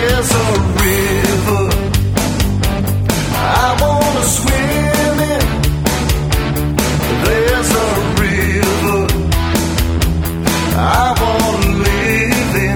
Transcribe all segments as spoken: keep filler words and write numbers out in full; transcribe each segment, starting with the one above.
There's a river I want to swim in. There's a river I want to live in.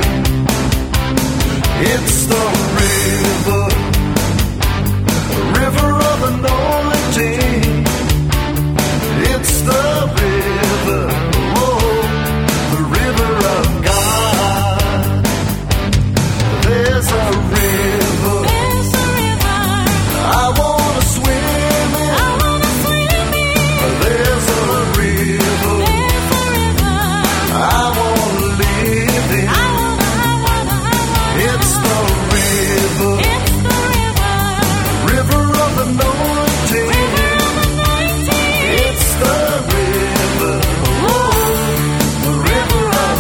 It's the river, the river of anointing. It's the river, oh, the river of God. There's a river, There's a river I want to swim in. I wanna swim in. There's a river There's a river I want to live in. I wanna, I wanna, I wanna. It's the river, It's the river, river of anointing. river of anointing. It's the river, oh, the river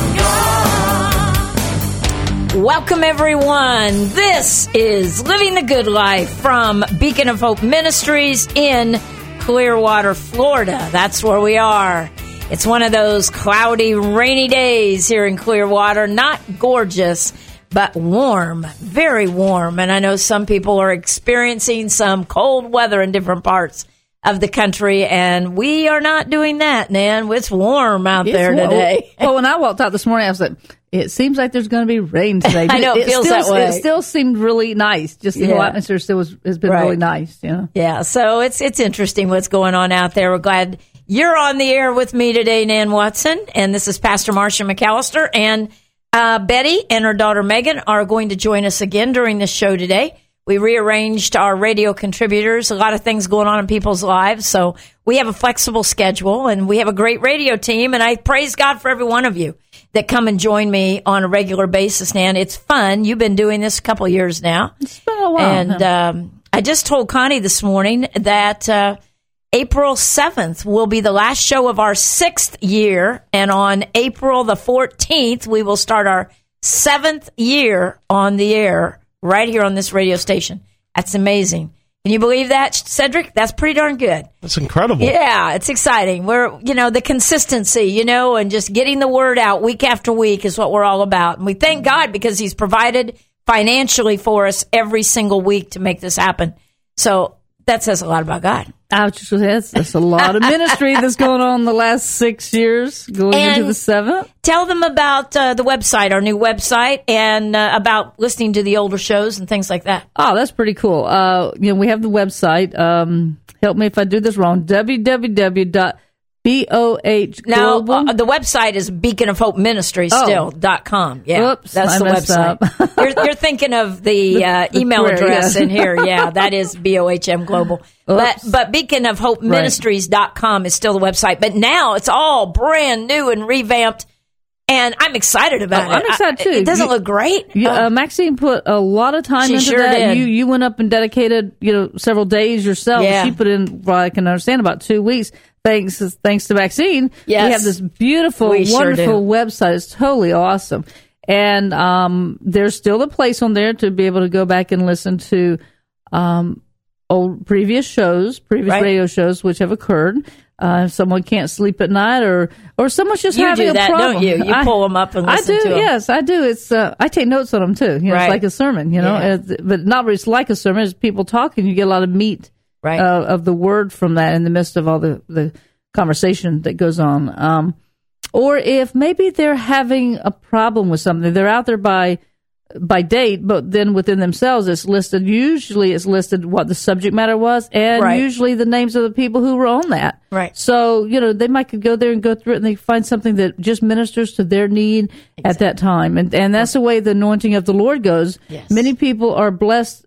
of God. Welcome, everyone. This is Living the Good Life from Beacon of Hope Ministries in Clearwater, Florida. That's where we are. It's one of those cloudy, rainy days here in Clearwater. Not gorgeous, but warm, very warm. And I know some people are experiencing some cold weather in different parts of the country, and we are not doing that, Nan. It's warm out there It's- today. Well, when I walked out this morning, I was like, it seems like there's going to be rain today. I know, it feels still, that way. It still seemed really nice. Just the whole Yeah. atmosphere still was, has been Right. really nice. You know? Yeah, so it's it's interesting what's going on out there. We're glad you're on the air with me today, Nan Watson, and this is Pastor Marcia McAllister, and uh, Betty and her daughter Megan are going to join us again during this show today. We rearranged our radio contributors, a lot of things going on in people's lives, so we have a flexible schedule, and we have a great radio team, and I praise God for every one of you that come and join me on a regular basis, Nan. It's fun. You've been doing this a couple of years now. It's been a while. And um, I just told Connie this morning that uh, April seventh will be the last show of our sixth year. And on April the fourteenth, we will start our seventh year on the air right here on this radio station. That's amazing. Can you believe that, Cedric? That's pretty darn good. That's incredible. Yeah, it's exciting. We're, you know, the consistency, you know, and just getting the word out week after week is what we're all about. And we thank God because He's provided financially for us every single week to make this happen. So that says a lot about God. I was just going to say, that's, that's a lot of ministry that's going on the last six years, going And into the seventh. Tell them about uh, the website, our new website, and uh, about listening to the older shows and things like that. Oh, that's pretty cool. Uh, you know, we have the website. Um, help me if I do this wrong. w w w dot boh Now, global uh, the website is Beacon of Hope Ministries Oh. still dot com. Yeah, Oops, that's I the messed website. up. you're, you're thinking of the, uh, the email prayer, address yeah. in here. Yeah, that is B O H M Global. But, Oops. but Beacon of Hope Ministries dot com is still the website. But now it's all brand new and revamped. And I'm excited about Oh, it. I'm excited, I- too. It doesn't You- look great. You, Oh. uh, Maxine put a lot of time She into sure that. did. You you went up and dedicated, you know, several days yourself. Yeah. She put in, well, I can understand, about two weeks. Thanks, thanks to Maxine. Yes. We have this beautiful, We sure wonderful do. website. It's totally awesome. And um, there's still a place on there to be able to go back and listen to um, old previous shows, previous Right. radio shows which have occurred. Uh, if someone can't sleep at night, or or someone's just You having do a that, problem, don't you? You I- pull 'em up and listen I do, to 'em. yes, I do. It's uh, I take notes on them too. You know, Right. it's like a sermon. You know, Yeah. Uh, but not really it's like a sermon. It's people talking. You get a lot of meat Right. uh, of the word from that in the midst of all the the conversation that goes on. Um, or if maybe they're having a problem with something, they're out there by by date, but then within themselves it's listed. Usually it's listed what the subject matter was, and Right. usually the names of the people who were on that. Right. So, you know, they might could go there and go through it, and they find something that just ministers to their need at that time. And and that's the way the anointing of the Lord goes. Yes. Many people are blessed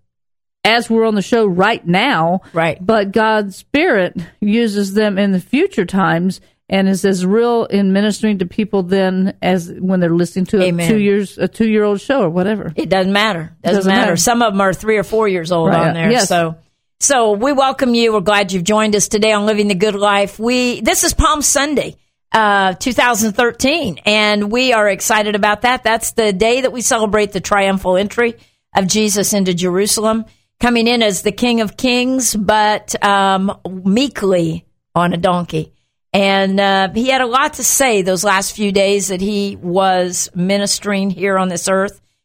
as we're on the show right now. Right. But God's Spirit uses them in the future times and is as real in ministering to people then as when they're listening to a Amen. two years a two year old show or whatever. It doesn't matter. Doesn't, Doesn't matter. matter. Some of them are three or four years old Right. on there. Yes. So, so we welcome you. We're glad you've joined us today on Living the Good Life. We this is Palm Sunday, uh, two thousand thirteen, and we are excited about that. That's the day that we celebrate the triumphal entry of Jesus into Jerusalem, coming in as the King of Kings, but um, meekly on a donkey. And uh, he had a lot to say those last few days that he was ministering here on this earth,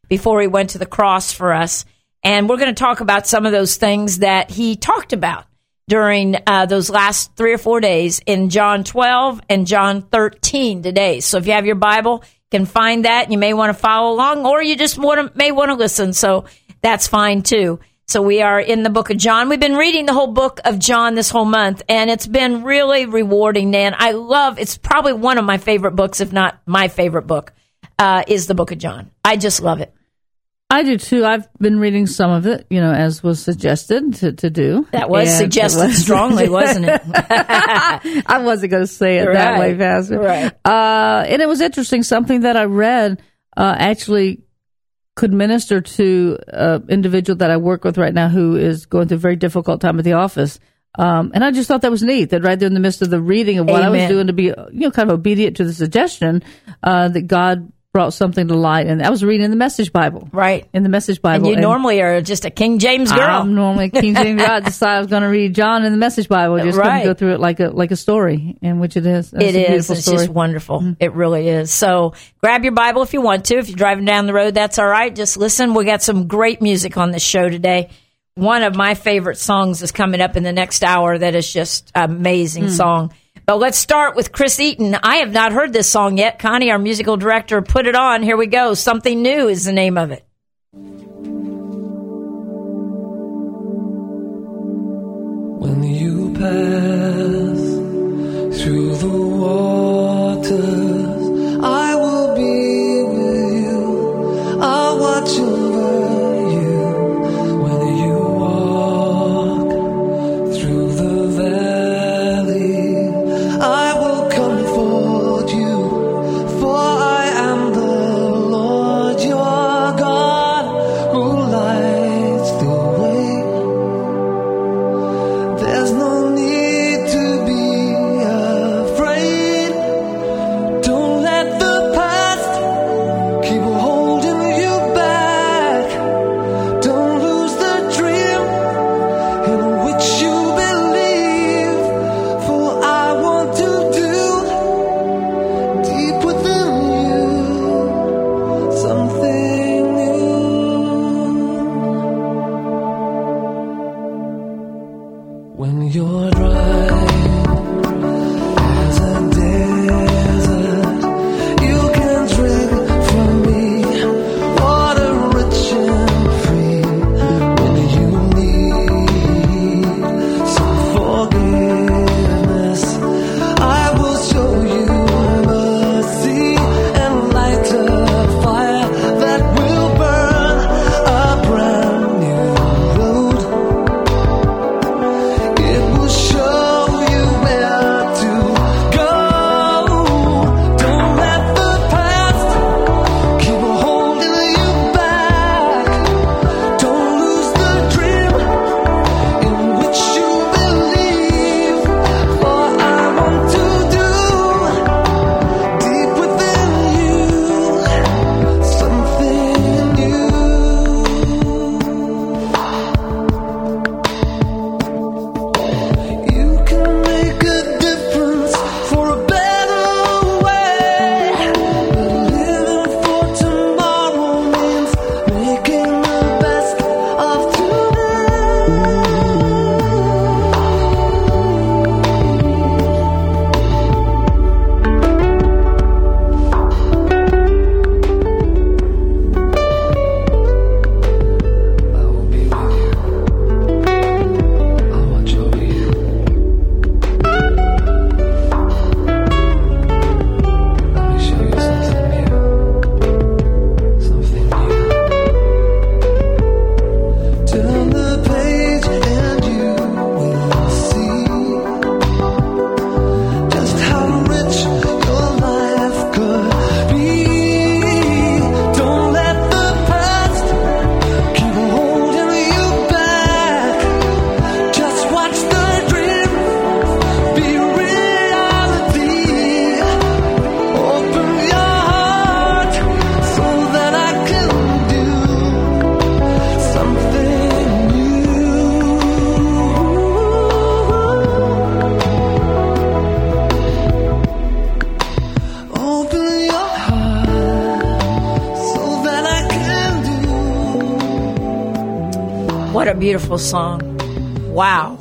before he went to the cross for us. And we're going to talk about some of those things that he talked about during uh, those last three or four days in John twelve and John thirteen today. So if you have your Bible, you can find that. You may want to follow along, or you just want to, may want to listen. So that's fine too. So we are in the book of John. We've been reading the whole book of John this whole month, and it's been really rewarding, Nan. I love, it's probably one of my favorite books, if not my favorite book, uh, is the book of John. I just love it. I do too. I've been reading some of it, you know, as was suggested to, to do. That was And suggested it was- strongly, wasn't it? I wasn't going to say it that Right, way, Pastor. right. Uh, and it was interesting. Something that I read uh, actually could minister to an individual that I work with right now who is going through a very difficult time at the office. Um, and I just thought that was neat, that right there in the midst of the reading of what I was Amen. doing to be, you know, kind of obedient to the suggestion, uh, that God brought something to light. And I was reading the Message Bible. Right. In the Message And Bible. you And normally are just a King James girl. I'm normally a King James girl. I decided I was going to read John in the Message Bible. Just Right. couldn't go through it like a like a story, in which it is. It's It a is. beautiful It's story. just wonderful. It really is. So grab your Bible if you want to. If you're driving down the road, that's all right. Just listen. We got some great music on this show today. One of my favorite songs is coming up in the next hour. That is just an amazing song. But let's start with Chris Eaton. I have not heard this song yet. Connie, our musical director, put it on. Here we go. Something New is the name of it. When you pass through the waters, I will be with you. I'll watch over you. When you walk through the valley, I will comfort you. For I am the Lord your God, who lights the way. There's no need to be afraid. Don't let the past keep holding you back. Don't lose the dream in which you believe. For I want to do deep within you something new. When you're dry as a desert, you can drink from me, water rich and free. When you need some forgiveness, I will show you mercy and light a fire that What a beautiful song. Wow.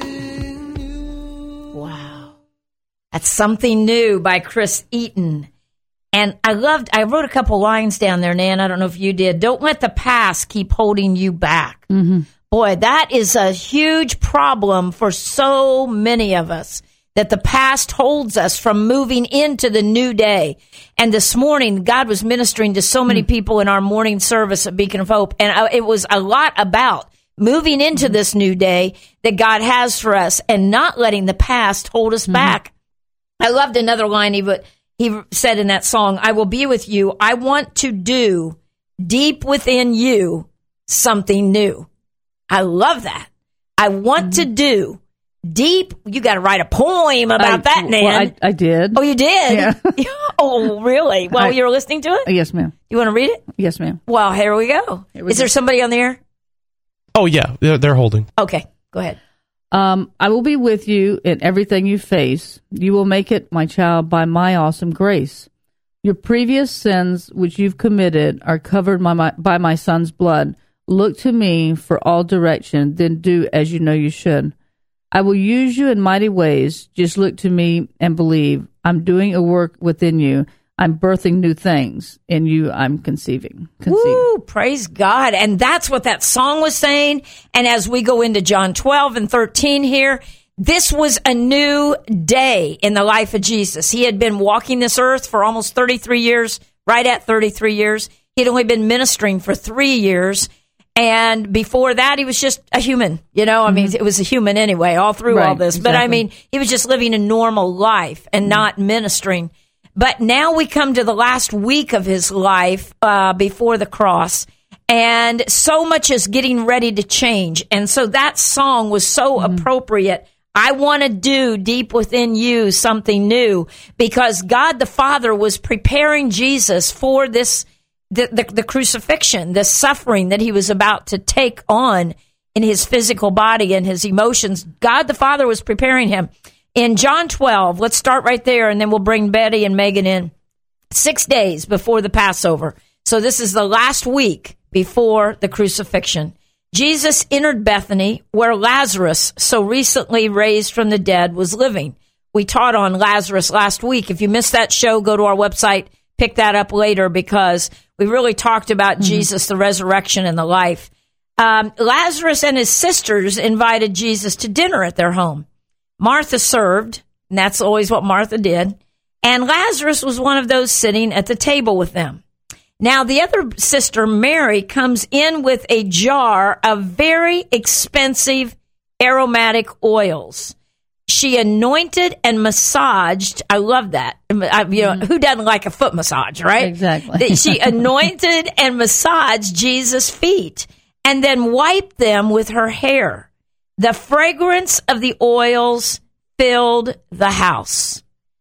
Wow. That's Something New by Chris Eaton. And I loved, I wrote a couple lines down there, Nan. I don't know if you did. Don't let the past keep holding you back. Mm-hmm. Boy, that is a huge problem for so many of us, that the past holds us from moving into the new day. And this morning, God was ministering to so many people in our morning service at Beacon of Hope. And it was a lot about moving into this new day that God has for us and not letting the past hold us mm-hmm. back. I loved another line he, would, he said in that song, I will be with you. I want to do deep within you something new. I love that. I want mm-hmm. to do deep. You got to write a poem about I, that, Nan. Well, I, I did. Oh, you did? Yeah. Oh, really? Well, I, you were listening to it? Yes, ma'am. You want to read it? Yes, ma'am. Well, here we go. Here we Is go. There somebody on the air? Oh, yeah. They're, they're holding. Okay. Go ahead. Um, I will be with you in everything you face. You will make it, my child, by my awesome grace. Your previous sins which you've committed are covered by my, by my son's blood. Look to me for all direction, then do as you know you should. I will use you in mighty ways. Just look to me and believe. I'm doing a work within you. I'm birthing new things. In you, I'm conceiving. conceiving. Woo, praise God. And that's what that song was saying. And as we go into John twelve and thirteen here, this was a new day in the life of Jesus. He had been walking this earth for almost thirty-three years, right at thirty-three years. He'd only been ministering for three years. And before that, he was just a human. You know, I mean, mm-hmm. it was a human anyway, all through right, all this. exactly. But I mean, he was just living a normal life and mm-hmm. not ministering. But now we come to the last week of his life uh, before the cross. And so much is getting ready to change. And so that song was so mm-hmm. appropriate. I want to do deep within you something new, because God the Father was preparing Jesus for this The, the, the crucifixion, the suffering that he was about to take on in his physical body and his emotions. God the Father was preparing him. In John twelve, let's start right there, and then we'll bring Betty and Megan in. Six days before the Passover. So this is the last week before the crucifixion. Jesus entered Bethany, where Lazarus, so recently raised from the dead, was living. We taught on Lazarus last week. If you missed that show, go to our website, pick that up later, because we really talked about mm-hmm. Jesus, the resurrection, and the life. Um, Lazarus and his sisters invited Jesus to dinner at their home. Martha served, and that's always what Martha did, and Lazarus was one of those sitting at the table with them. Now, the other sister, Mary, comes in with a jar of very expensive aromatic oils. She anointed and massaged. I love that. I, you know, who doesn't like a foot massage, right? Exactly. She anointed and massaged Jesus' feet and then wiped them with her hair. The fragrance of the oils filled the house.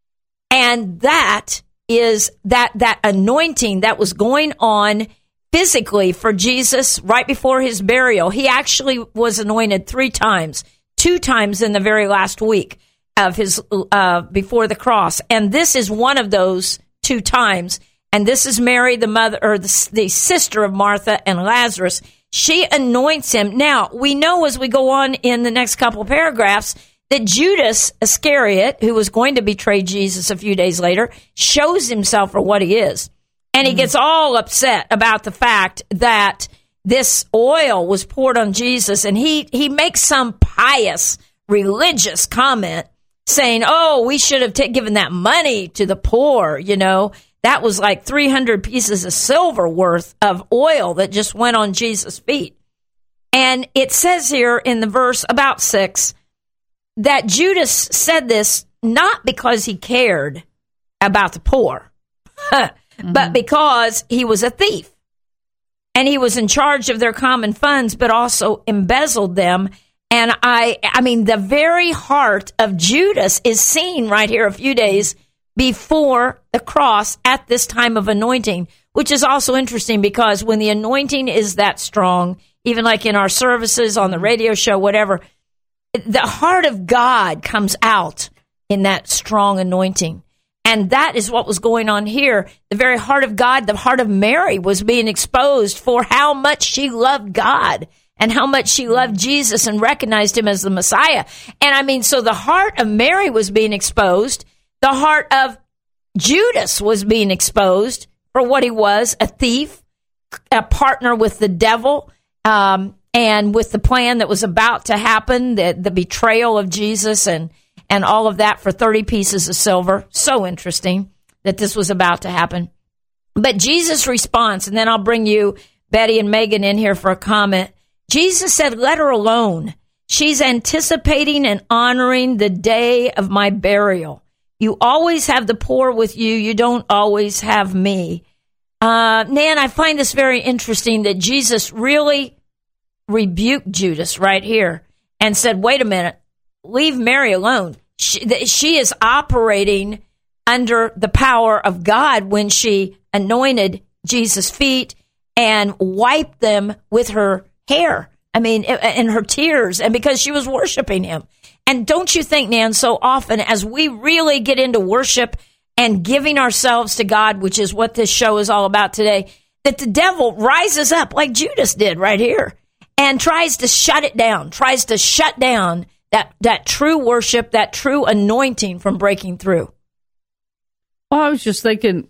And that is that, that anointing that was going on physically for Jesus right before his burial. He actually was anointed three times. Two times in the very last week of his uh, before the cross, and this is one of those two times. And this is Mary, the mother or the, the sister of Martha and Lazarus. She anoints him. Now we know as we go on in the next couple of paragraphs that Judas Iscariot, who was going to betray Jesus a few days later, shows himself for what he is, and he mm-hmm. gets all upset about the fact that this oil was poured on Jesus, and he, he makes some pious religious comment saying, oh, we should have t- given that money to the poor. You know, that was like three hundred pieces of silver worth of oil that just went on Jesus' feet. And it says here in the verse about six that Judas said this not because he cared about the poor, mm-hmm. but because he was a thief. And he was in charge of their common funds, but also embezzled them. And I, I mean, the very heart of Judas is seen right here a few days before the cross at this time of anointing, which is also interesting because when the anointing is that strong, even like in our services, on the radio show, whatever, the heart of God comes out in that strong anointing. And that is what was going on here. The very heart of God, the heart of Mary was being exposed for how much she loved God and how much she loved Jesus and recognized him as the Messiah. And I mean, so the heart of Mary was being exposed. The heart of Judas was being exposed for what he was, a thief, a partner with the devil, um, and with the plan that was about to happen, the, the betrayal of Jesus and, and all of that for thirty pieces of silver. So interesting that this was about to happen. But Jesus' response, and then I'll bring you Betty and Megan in here for a comment. Jesus said, let her alone. She's anticipating and honoring the day of my burial. You always have the poor with you. You don't always have me. Uh, Nan, I find this very interesting that Jesus really rebuked Judas right here and said, wait a minute, leave Mary alone. She, th- she is operating under the power of God when she anointed Jesus' feet and wiped them with her hair. I mean, in her tears, and because she was worshiping him. And don't you think, Nan, so often as we really get into worship and giving ourselves to God, which is what this show is all about today, that the devil rises up like Judas did right here and tries to shut it down, tries to shut down that, that true worship, that true anointing from breaking through. Well, I was just thinking,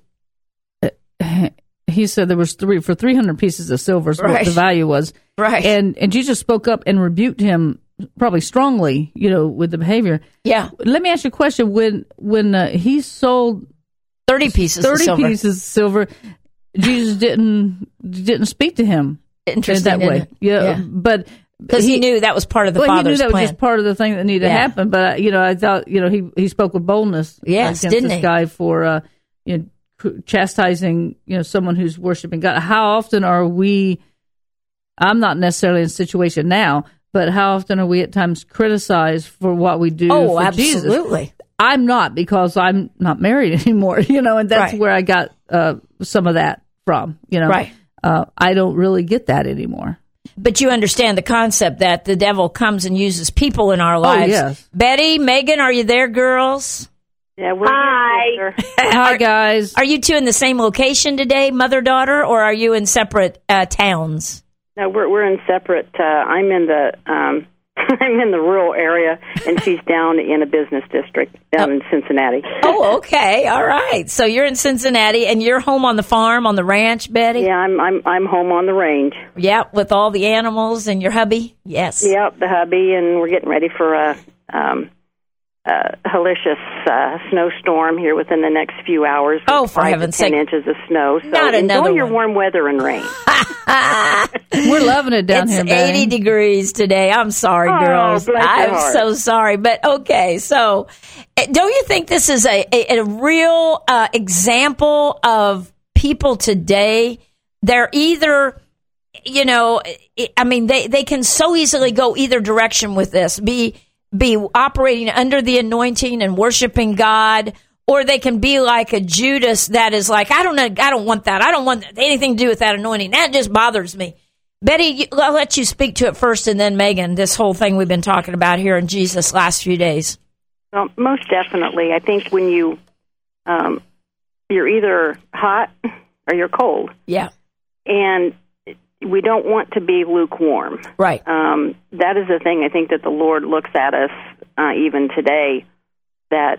he said there was three for three hundred pieces of silver is Right. what the value was. Right. And and Jesus spoke up and rebuked him probably strongly, you know, with the behavior. Yeah. Let me ask you a question. When when uh, he sold thirty pieces thirty of silver. pieces of silver, Jesus didn't didn't speak to him Interesting, in that way. isn't it? Yeah, Yeah. but Because he, he knew that was part of the well, Father's he knew that plan. was just part of the thing that needed Yeah. to happen. But uh, you know, I thought you know he he spoke with boldness Yes, against didn't this he? guy for uh, you know chastising you know someone who's worshiping God. How often are we? I'm not necessarily in a situation now, but how often are we at times criticized for what we do Oh, for Jesus? absolutely. I'm not, because I'm not married anymore, you know, and that's Right. where I got uh, some of that from, you know. Right. Uh, I don't really get that anymore. But you understand the concept that the devil comes and uses people in our lives. yes. Betty, Megan, are you there, girls? Yeah, we're Hi. Here, Hi, guys. Are you two in the same location today, mother-daughter, or are you in separate uh, towns? No, we're we're in separate. Uh, I'm in the um, I'm in the rural area, and she's down in a business district down Oh. in Cincinnati. Oh, okay. All right. So you're in Cincinnati, and you're home on the farm, on the ranch, Betty? Yeah, I'm I'm I'm home on the range. Yeah, with all the animals and your hubby? Yes. Yep, the hubby, and we're getting ready for a um, uh, hellacious uh, snowstorm here within the next few hours. with Oh, for five heaven's to ten sake. inches of snow. So Not another enjoy your one. warm weather and rain. We're loving it down it's here, eighty Betty. degrees today. I'm sorry, Oh, girls. bless your I'm heart. so sorry. But okay, so eh, don't you think this is a, a, a real uh, example of people today? They're either, you know, I- I mean, they, they can so easily go either direction with this, be be operating under the anointing and worshiping God, or they can be like a Judas that is like, I don't know, I don't want that. I don't want anything to do with that anointing. That just bothers me. Betty, you- I'll let you speak to it first, and then Megan, this whole thing we've been talking about here in Jesus last few days. Well, most definitely. I think when you um, you're either hot or you're cold, Yeah, and we don't want to be lukewarm. right. Um, that is the thing I think that the Lord looks at us uh, even today, that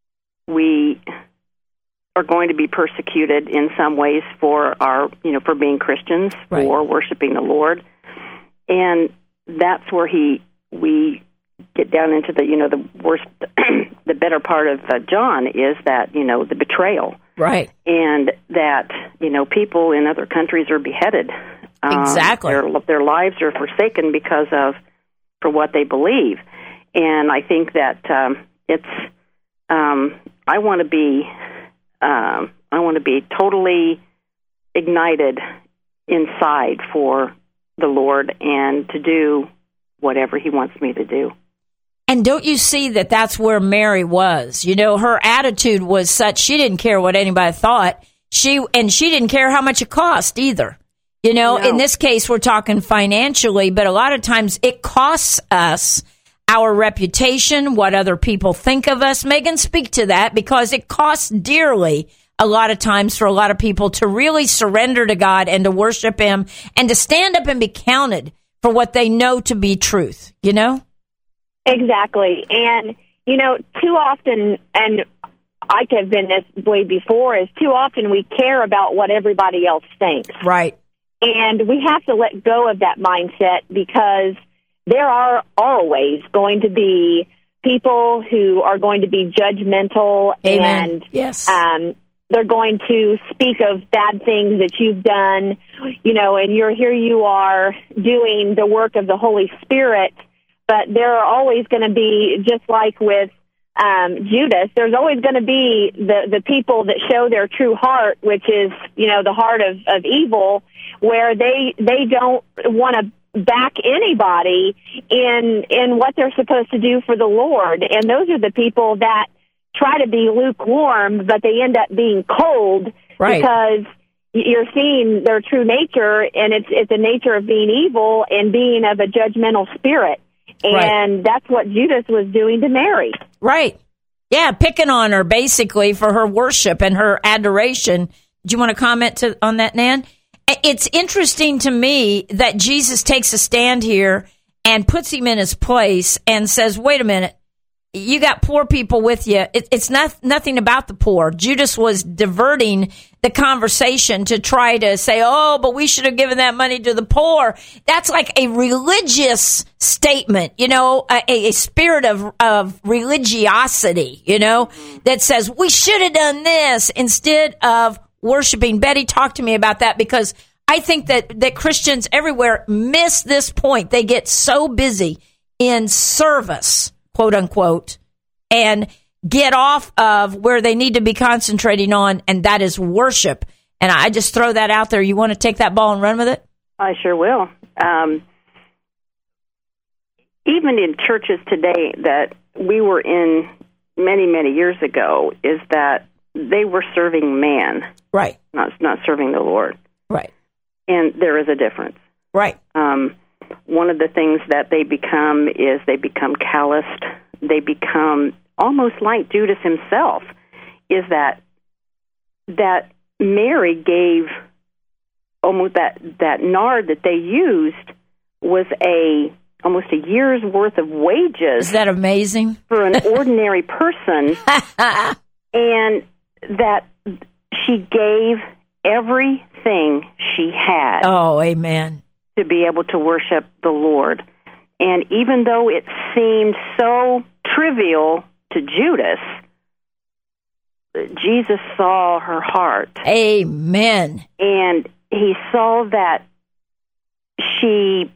we are going to be persecuted in some ways for our, you know, for being Christians, Right. for worshiping the Lord, and that's where he we get down into the, you know, the worst, the better part of uh, John is that, you know, the betrayal. Right. And that, you know, people in other countries are beheaded. Um, Exactly. Their, their lives are forsaken because of, for what they believe. And I think that um, it's, um, I want to be, um, I want to be totally ignited inside for the Lord and to do whatever he wants me to do. And don't you see that that's where Mary was? You know, her attitude was such, she didn't care what anybody thought. She and she didn't care how much it cost either. You know, No. in this case, we're talking financially, but a lot of times it costs us our reputation, what other people think of us. Megan, speak to that, because it costs dearly a lot of times for a lot of people to really surrender to God and to worship him and to stand up and be counted for what they know to be truth, you know? Exactly. And, you know, too often, and I have been this way before, is too often we care about what everybody else thinks. Right. And we have to let go of that mindset, because there are always going to be people who are going to be judgmental. Amen. And yes. um, they're going to speak of bad things that you've done, you know, and you're here you are doing the work of the Holy Spirit, but there are always going to be, just like with um, Judas, there's always going to be the, the people that show their true heart, which is, you know, the heart of, of evil, where they they don't want to back anybody in in what they're supposed to do for the Lord. And those are the people that try to be lukewarm, but they end up being cold, right, because you're seeing their true nature, and it's it's a nature of being evil and being of a judgmental spirit. And right. that's what Judas was doing to Mary. Right. Yeah, picking on her basically for her worship and her adoration. Do you want to comment to, on that, Nan? It's interesting to me that Jesus takes a stand here and puts him in his place and says, wait a minute, you got poor people with you. It, it's not nothing about the poor. Judas was diverting the conversation to try to say, oh, but we should have given that money to the poor. That's like a religious statement, you know, a, a spirit of, of religiosity, you know, that says we should have done this instead of worshiping. Betty, talk to me about that, because I think that, that Christians everywhere miss this point. They get so busy in service, quote unquote, and get off of where they need to be concentrating on, and that is worship. And I just throw that out there. You want to take that ball and run with it? I sure will. Um, even in churches today that we were in many, many years ago, is that they were serving man. Right. Not not serving the Lord. Right. And there is a difference. Right. Um, one of the things that they become is they become calloused. They become almost like Judas himself, is that that Mary gave almost that, that nard that they used was a almost a year's worth of wages. Is that amazing? For an ordinary person. And that she gave everything she had. Oh, amen. To be able to worship the Lord. And even though it seemed so trivial to Judas, Jesus saw her heart. Amen. And he saw that she,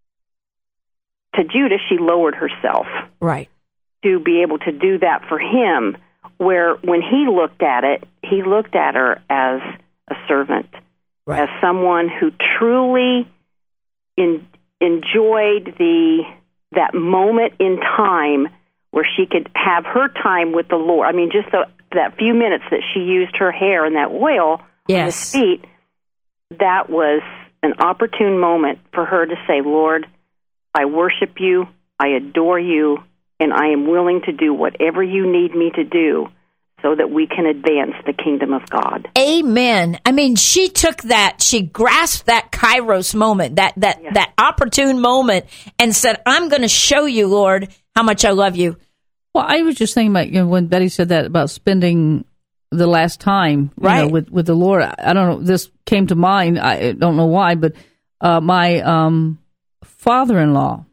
to Judas, she lowered herself. Right. To be able to do that for him, where when he looked at it, he looked at her as a servant, right, as someone who truly in, enjoyed the that moment in time where she could have her time with the Lord. I mean, just the, that few minutes that she used her hair and that oil yes. on his feet, that was an opportune moment for her to say, Lord, I worship you, I adore you, and I am willing to do whatever you need me to do so that we can advance the kingdom of God. Amen. I mean, she took that, she grasped that Kairos moment, that that, yes. that opportune moment, and said, I'm going to show you, Lord, how much I love you. Well, I was just thinking about, you know, when Betty said that about spending the last time, you right. know, with, with the Lord. I don't know, this came to mind, I don't know why, but uh, my um, father-in-law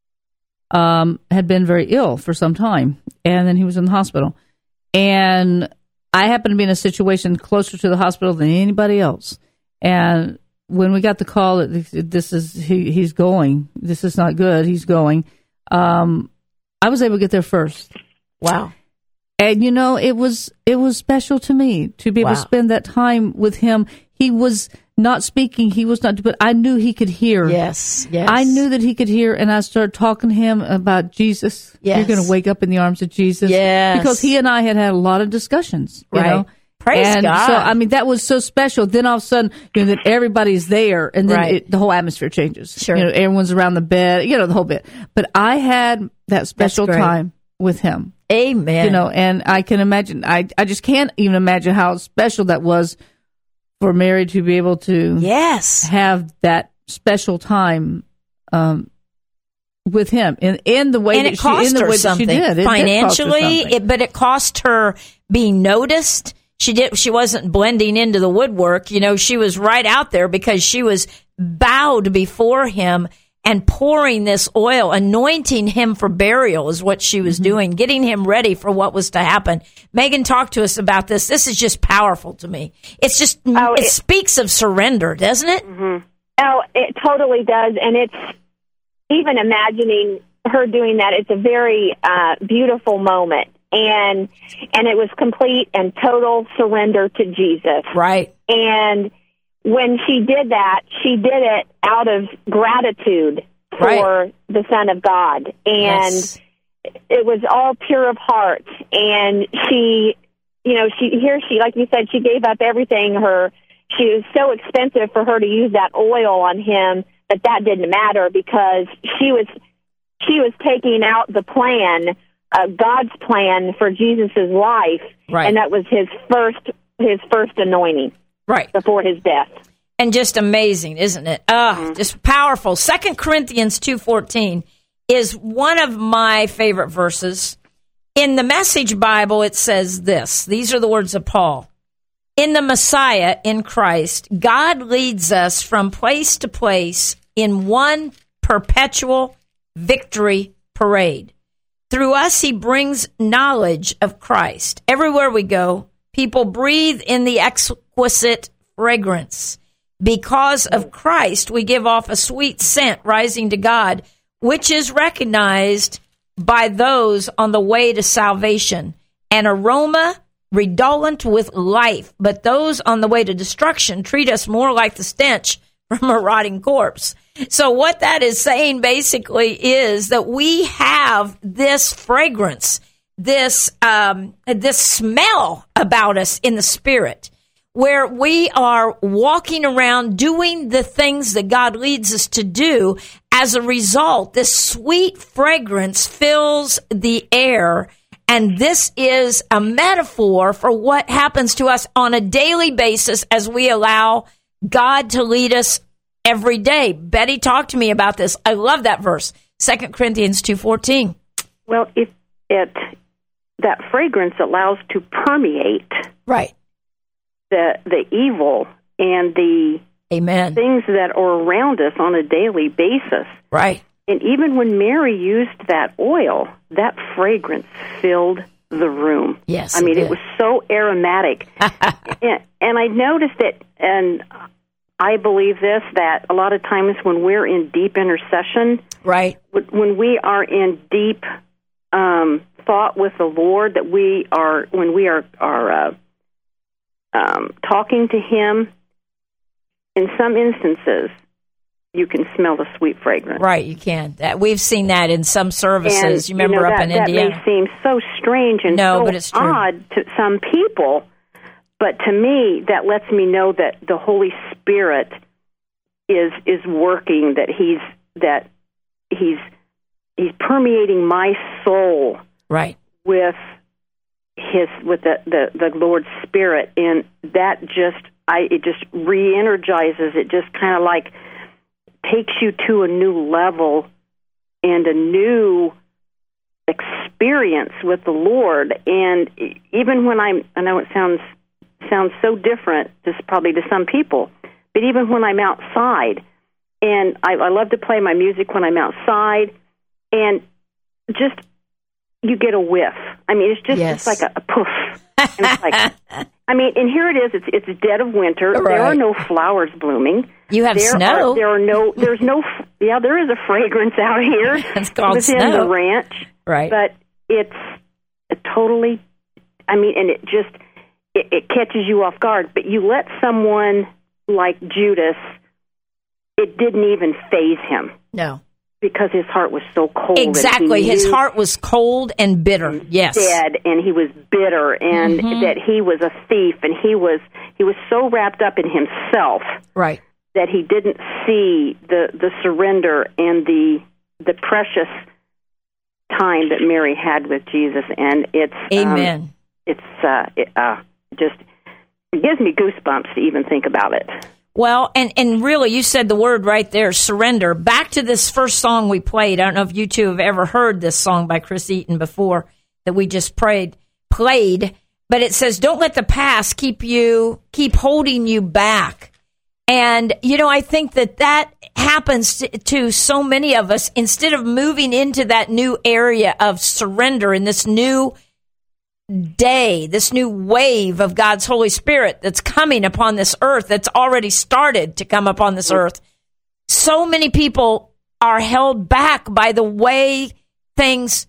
um, had been very ill for some time, and then he was in the hospital. And I happened to be in a situation closer to the hospital than anybody else. And when we got the call that this is he, he's going, this is not good, he's going, um, I was able to get there first. Wow. And, you know, it was it was special to me to be able wow. to spend that time with him. He was not speaking, he was not, but I knew he could hear. Yes, yes. I knew that he could hear, and I started talking to him about Jesus. Yes. You're going to wake up in the arms of Jesus. Yes. Because he and I had had a lot of discussions, you right. know. Praise and God. so, I mean, that was so special. Then all of a sudden, you know, that everybody's there, and then right. it, the whole atmosphere changes. Sure. You know, everyone's around the bed, you know, the whole bit. But I had that special time with him. Amen. You know, and I can imagine, I, I just can't even imagine how special that was for Mary to be able to yes. have that special time um, with him in in the way and that it she cost in the her way that something she did. It did cost her financially, something. it, but it cost her being noticed. She did. She wasn't blending into the woodwork. You know, she was right out there because she was bowed before him and pouring this oil, anointing him for burial is what she was Mm-hmm. doing, getting him ready for what was to happen. Megan, talk to us about this. This is just powerful to me. It's just, Oh, it, it- speaks of surrender, doesn't it? Oh, it totally does, and it's even imagining her doing that. It's a very uh, beautiful moment, and and it was complete and total surrender to Jesus. Right. And when she did that, she did it out of gratitude for Right. the Son of God, and Yes. it was all pure of heart. And she, you know, she here she, like you said, she gave up everything. Her she was so expensive for her to use that oil on him, but that didn't matter because she was she was taking out the plan, uh, God's plan for Jesus's life, Right. and that was his first his first anointing Right. before his death. And just amazing, isn't it? Uh, Just powerful. Second Corinthians two fourteen is one of my favorite verses. In the Message Bible, it says this. These are the words of Paul. In the Messiah, in Christ, God leads us from place to place in one perpetual victory parade. Through us, he brings knowledge of Christ. Everywhere we go, people breathe in the exquisite fragrance. Because of Christ, we give off a sweet scent rising to God, which is recognized by those on the way to salvation. An aroma redolent with life, but those on the way to destruction treat us more like the stench from a rotting corpse. So what that is saying basically is that we have this fragrance, this um, this smell about us in the spirit, where we are walking around doing the things that God leads us to do. As a result, this sweet fragrance fills the air, and this is a metaphor for what happens to us on a daily basis as we allow God to lead us every day. Betty, talk to me about this. I love that verse, Second Corinthians two fourteen. Well, if it that fragrance allows to permeate Right. the the evil and the Amen. things that are around us on a daily basis. Right. And even when Mary used that oil, that fragrance filled the room. Yes, I mean, it it did. was so aromatic. and, and I noticed it, and I believe this, that a lot of times when we're in deep intercession, Right. when we are in deep um, thought with the Lord, that we are, when we are, are uh, um, talking to Him, in some instances, you can smell the sweet fragrance. Right, you can. That we've seen that in some services. And, you remember know, up that, in that India? may seem so strange and No, so but it's true. odd to some people, but to me, that lets me know that the Holy Spirit is is working. That He's that He's He's permeating my soul Right. with His with the the, the Lord's Spirit, and that just I it just re-energizes. It just kind of like takes you to a new level and a new experience with the Lord. And even when I'm, I know it sounds sounds so different, just probably to some people, but even when I'm outside, and I, I love to play my music when I'm outside, and just you get a whiff. I mean, it's just Yes. it's like a, a poof. And it's like, I mean, and here it is. It's it's dead of winter. There are Right. no flowers blooming. You have there snow. Are, there are no. There's no. Yeah, there is a fragrance out here. It's called within snow. the ranch. Right. But it's a totally. I mean, and it just it, it catches you off guard. But you let someone like Judas, it didn't even faze him No. because his heart was so cold. and Exactly. he His knew heart was cold and bitter. Yes. dead, and he was bitter, and Mhm. that he was a thief, and he was he was so wrapped up in himself Right. that he didn't see the, the surrender and the the precious time that Mary had with Jesus. And it's Amen. um, it's uh, it, uh, just it gives me goosebumps to even think about it. Well, and, and really, you said the word right there, surrender. Back to this first song we played. I don't know if you two have ever heard this song by Chris Eaton before that we just prayed, played, but it says, don't let the past keep you, keep holding you back. And, you know, I think that that happens to, to so many of us. Instead of moving into that new area of surrender in this new day, this new wave of God's Holy Spirit that's coming upon this earth, that's already started to come upon this earth, so many people are held back by the way things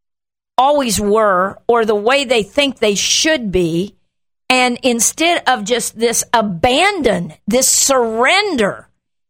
always were or the way they think they should be. And instead of just this abandon, this surrender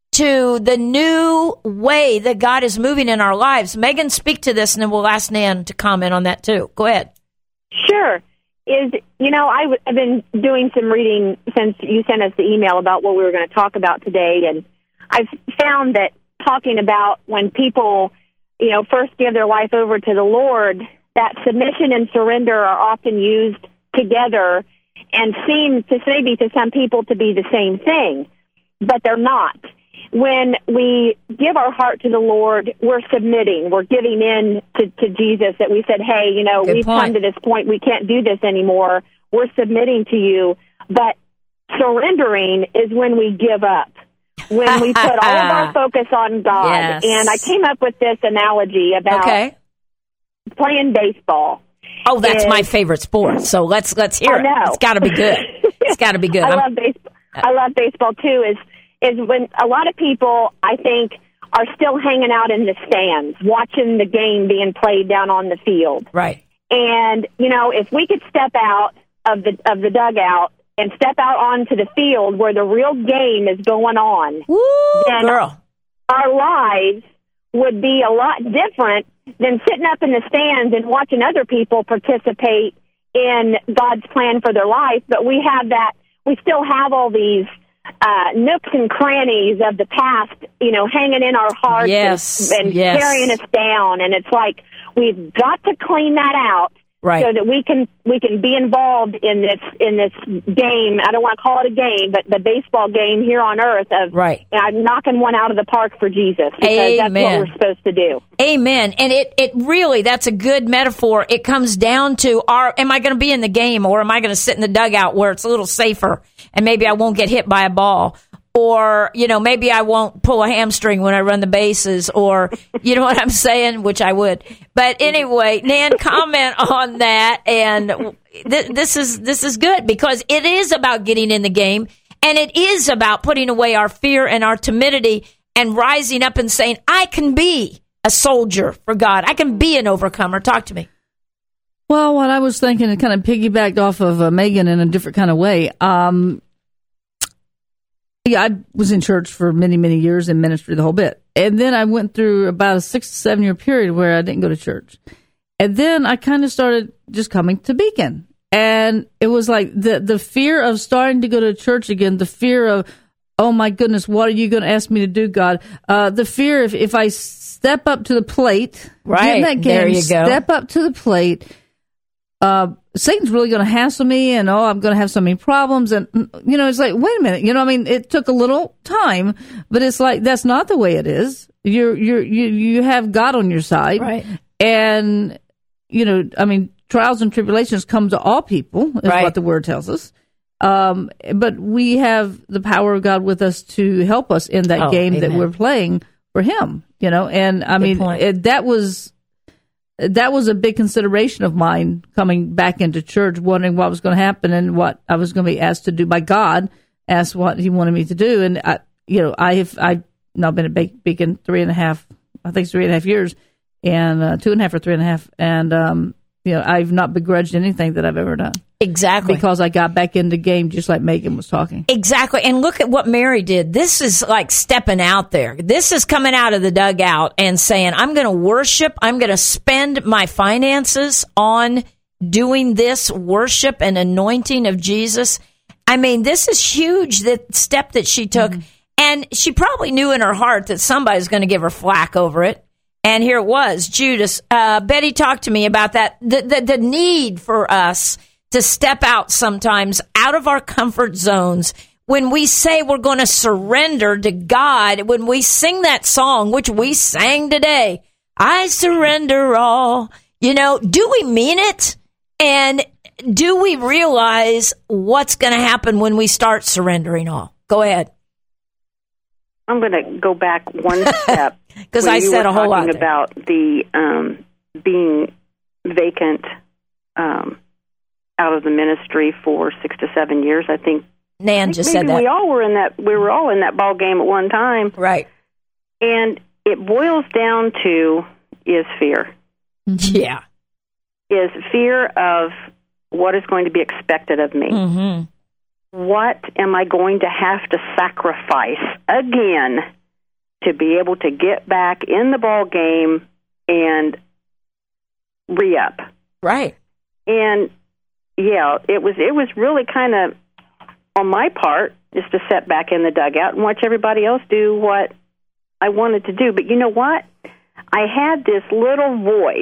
to the new way that God is moving in our lives. Megan, speak to this, and then we'll ask Nan to comment on that too. Go ahead. Sure. Is, you know, I w- I've been doing some reading since you sent us the email about what we were going to talk about today, and I've found that talking about when people, you know, first give their life over to the Lord, that submission and surrender are often used together and seem to maybe to some people to be the same thing, but they're not. When we give our heart to the Lord, we're submitting. We're giving in to, to Jesus, that we said, hey, you know, Good we've point. come to this point. We can't do this anymore. We're submitting to you. But surrendering is when we give up, when we put all of our focus on God. Yes. And I came up with this analogy about Okay. playing baseball. Oh, that's is- my favorite sport. So let's let's hear I it. know. It's got to be good. It's got to be good. I I'm- love baseball. I love baseball too. Is is when a lot of people, I think, are still hanging out in the stands, watching the game being played down on the field. right. And you know, if we could step out of the of the dugout and step out onto the field where the real game is going on, Woo, then girl. our lives would be a lot different than sitting up in the stands and watching other people participate in God's plan for their life. But we have that, we still have all these uh, nooks and crannies of the past, you know, hanging in our hearts Yes, and, and yes. carrying us down. And it's like, we've got to clean that out. Right. So that we can we can be involved in this in this game. I don't want to call it a game, but the baseball game here on earth of Right. and I'm knocking one out of the park for Jesus, because that's Amen. what we're supposed to do. Amen. And it, it really, that's a good metaphor. It comes down to, are, am I going to be in the game, or am I going to sit in the dugout where it's a little safer and maybe I won't get hit by a ball? Or, you know, maybe I won't pull a hamstring when I run the bases, or, you know what I'm saying, which I would. But anyway, Nan, comment on that. And th- this is this is good, because it is about getting in the game, and it is about putting away our fear and our timidity and rising up and saying, I can be a soldier for God. I can be an overcomer. Talk to me. Well, what I was thinking, it kind of piggybacked off of uh, Megan in a different kind of way. Um, yeah, I was in church for many, many years in ministry, the whole bit. And then I went through about a six to seven year period where I didn't go to church. And then I kind of started just coming to Beacon. And it was like the, the fear of starting to go to church again, the fear of, oh my goodness, what are you going to ask me to do, God? Uh, the fear if, if I step up to the plate, Right, get in that game, there you go. step up to the plate, uh, Satan's really going to hassle me, and oh, I'm going to have so many problems. And, you know, it's like, wait a minute. You know, I mean, it took a little time, but it's like, that's not the way it is. You're, you're, you, you have God on your side. Right. And, you know, I mean, trials and tribulations come to all people, is Right. what the word tells us. Um, but we have the power of God with us to help us in that Oh, game that amen. we're playing for Him, you know. And I Good mean, point. it, that was that was a big consideration of mine coming back into church, wondering what was going to happen and what I was going to be asked to do by God, asked what He wanted me to do. And I, you know, I have I've now been at Be- Beacon three and a half, I think it's three and a half years, and uh, two and a half or three and a half, and um, you know, I've not begrudged anything that I've ever done. Exactly. Because I got back in the game, just like Megan was talking. Exactly. And look at what Mary did. This is like stepping out there. This is coming out of the dugout and saying, I'm going to worship. I'm going to spend my finances on doing this worship and anointing of Jesus. I mean, this is huge, that step that she took. Mm-hmm. And she probably knew in her heart that somebody's going to give her flack over it. And here it was, Judas. Uh, Betty, talk to me about that. The, the, the need for us to step out sometimes out of our comfort zones when we say we're going to surrender to God, when we sing that song, which we sang today, I surrender all, you know, do we mean it? And do we realize what's going to happen when we start surrendering all? Go ahead. I'm going to go back one step. Because when I you said were a whole lot talking there. about the um, being vacant um, out of the ministry for six to seven years. I think Nan I just think said maybe that. we all were in that. We were all in that ball game at one time, Right. and it boils down to is fear. Yeah. Is fear of what is going to be expected of me. Mm-hmm. What am I going to have to sacrifice again to be able to get back in the ball game and re-up? Right. And yeah, it was it was really kind of on my part just to sit back in the dugout and watch everybody else do what I wanted to do. But you know what? I had this little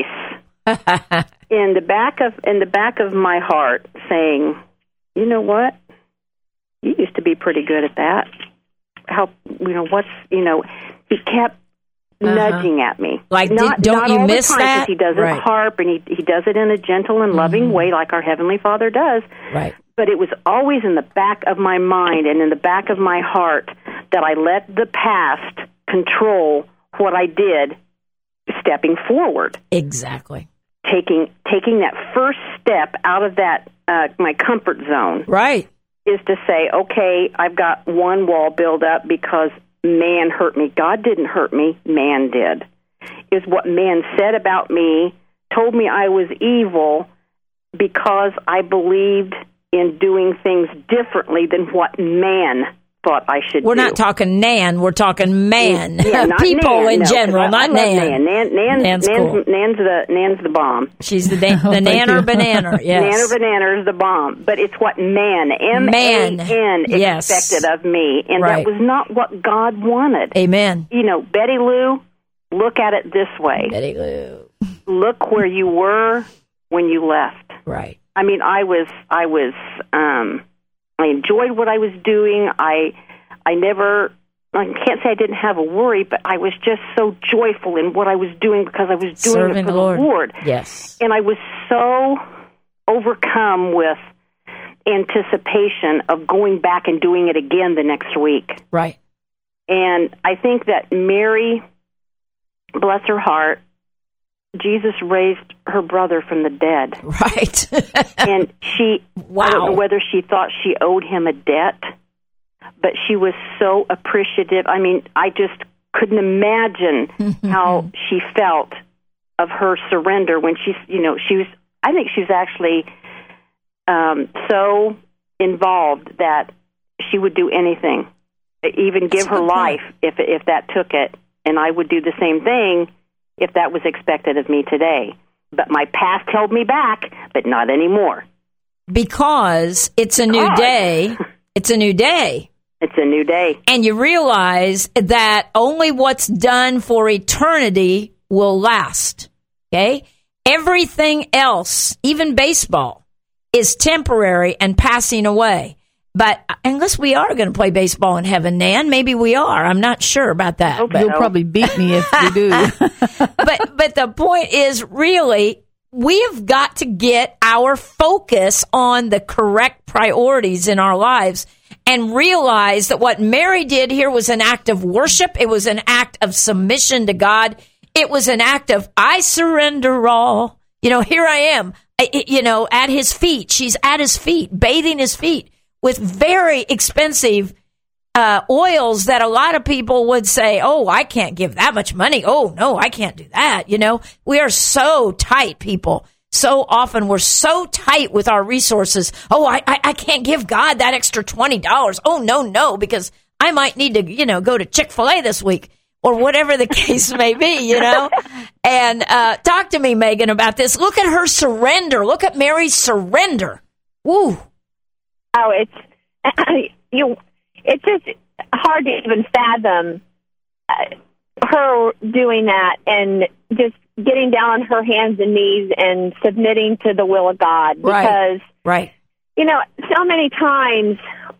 voice in the back of in the back of my heart saying, "You know what? You used to be pretty good at that. How you know what's you know?" He kept Uh-huh. nudging at me. Like, did- not, don't not you all miss the time, 'cause that? He doesn't Right. harp, and he he does it in a gentle and loving way, like our Heavenly Father does. Right. But it was always in the back of my mind and in the back of my heart that I let the past control what I did, stepping forward, Exactly. taking taking that first step out of that uh, my comfort zone. Right. Is to say, okay, I've got one wall built up because man hurt me. God didn't hurt me, man did. Is what man said about me, told me I was evil because I believed in doing things differently than what man thought I should We're do. not talking Nan. We're talking man. Yeah, not People Nan, in no, 'cause general, I- I not love Nan. Nan. Nan, Nan, Nan's Nan's, cool. Nan's the Nan's the bomb. She's the, dan- the thank nanner you. banana. Yes. Nanner banana is the bomb, but it's what man, M A Man. N, Yes. expected of me, and Right. that was not what God wanted. Amen. You know, Betty Lou, look at it this way. Betty Lou. Look where you were when you left. Right. I mean, I was, I was, um, I enjoyed what I was doing. I, I never, I can't say I didn't have a worry, but I was just so joyful in what I was doing because I was doing Serving it for the Lord. Lord. Yes. And I was so overcome with anticipation of going back and doing it again the next week. Right. And I think that Mary, bless her heart, Jesus raised her brother from the dead. Right. And she, Wow. I don't know whether she thought she owed him a debt, but she was so appreciative. I mean, I just couldn't imagine how she felt of her surrender when she's, you know, she was, I think she was actually um, so involved that she would do anything, even give That's a her good life point. if if that took it. And I would do the same thing if that was expected of me today. But my past held me back, but not anymore. Because it's a new God. day. It's a new day. It's a new day. And you realize that only what's done for eternity will last. Okay? Everything else, even baseball, is temporary and passing away. But unless we are going to play baseball in heaven, Nan, maybe we are. I'm not sure about that. Hope But, You'll probably beat me if you do. but but the point is, really, we have got to get our focus on the correct priorities in our lives and realize that what Mary did here was an act of worship. It was an act of submission to God. It was an act of, I surrender all. You know, here I am, I, you know, at his feet. She's at his feet, bathing his feet with very expensive uh, oils that a lot of people would say, oh, I can't give that much money. Oh, no, I can't do that. You know, we are so tight, people. So often we're so tight with our resources. Oh, I, I, I can't give God that extra twenty dollars. Oh, no, no, because I might need to, you know, go to Chick-fil-A this week or whatever the case may be, you know. And uh, talk to me, Megan, about this. Look at her surrender. Look at Mary's surrender. Woo. Oh, it's you. It's just hard to even fathom uh, her doing that and just getting down on her hands and knees and submitting to the will of God. Right. Because Right. you know, so many times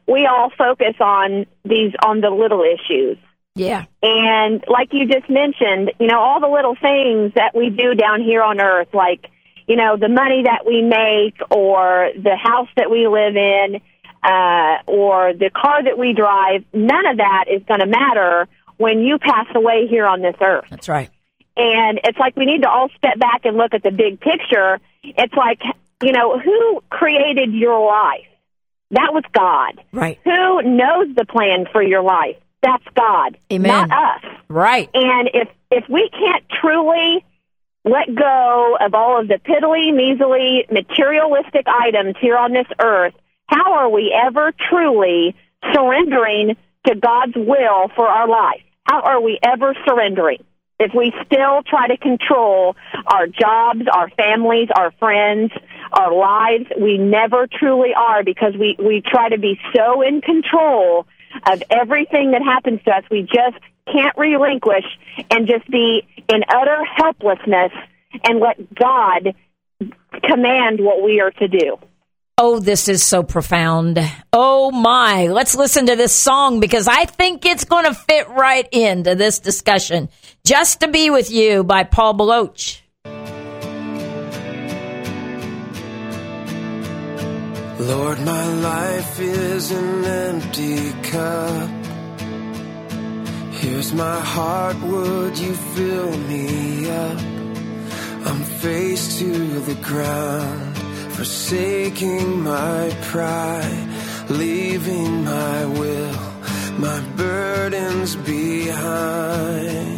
we all focus on these, on the little issues. Yeah. And like you just mentioned, you know, all the little things that we do down here on earth, like, you know, the money that we make or the house that we live in uh, or the car that we drive, none of that is going to matter when you pass away here on this earth. That's right. And it's like we need to all step back and look at the big picture. It's like, you know, who created your life? That was God. Right. Who knows the plan for your life? That's God, Amen. not us. Right. And if if we can't truly let go of all of the piddly, measly, materialistic items here on this earth, how are we ever truly surrendering to God's will for our life? How are we ever surrendering? If we still try to control our jobs, our families, our friends, our lives, we never truly are, because we, we try to be so in control of everything that happens to us. We just can't relinquish and just be in utter helplessness and let God command what we are to do. Oh, this is so profound. Oh, my. Let's listen to this song, because I think it's going to fit right into this discussion. Just to Be With You by Paul Baloch. Lord, my life is an empty cup. Here's my heart, would you fill me up? I'm face to the ground, forsaking my pride, leaving my will, my burdens behind.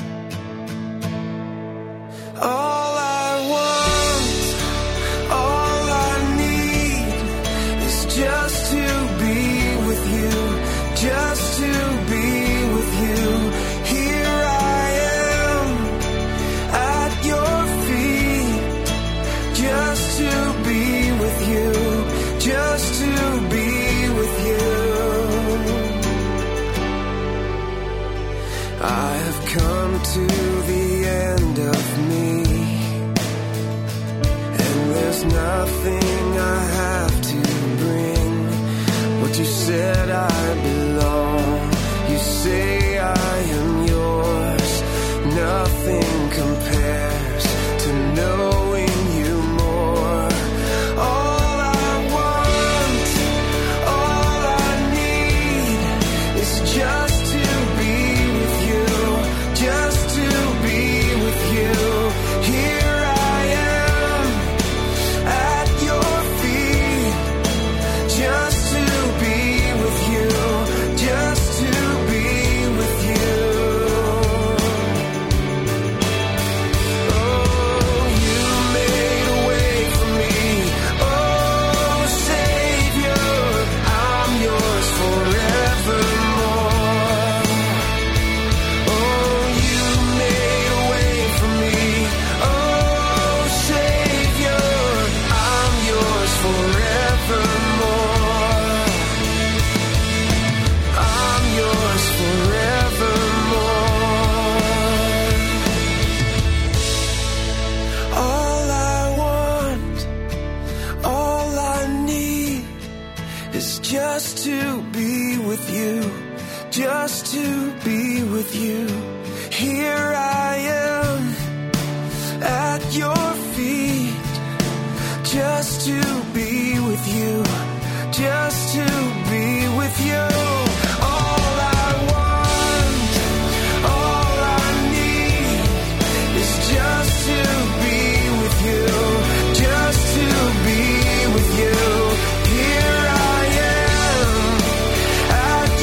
All I want, all I need is just to be with you, just to be with you. Here I am at your feet, just to be with you, just to be with you. I have come to the end of me, and there's nothing I have to bring. What you said I belong, you say I am yours. Nothing compares to knowing you more. All I want, all I need is just to be with you, just to be with you. Here I am at your feet, just to be with you, just to be with you. Oh, you made a way for me. Oh, Savior, I'm yours forevermore. Oh, you made a way for me. Oh, Savior, I'm yours forevermore. I'm yours forevermore. All I want, all I need is just to be with you, just to be with you. Here I am at your feet, just to be with you, just to be with you. All I want, all I need is just to be with you, just to be with you. Here I am at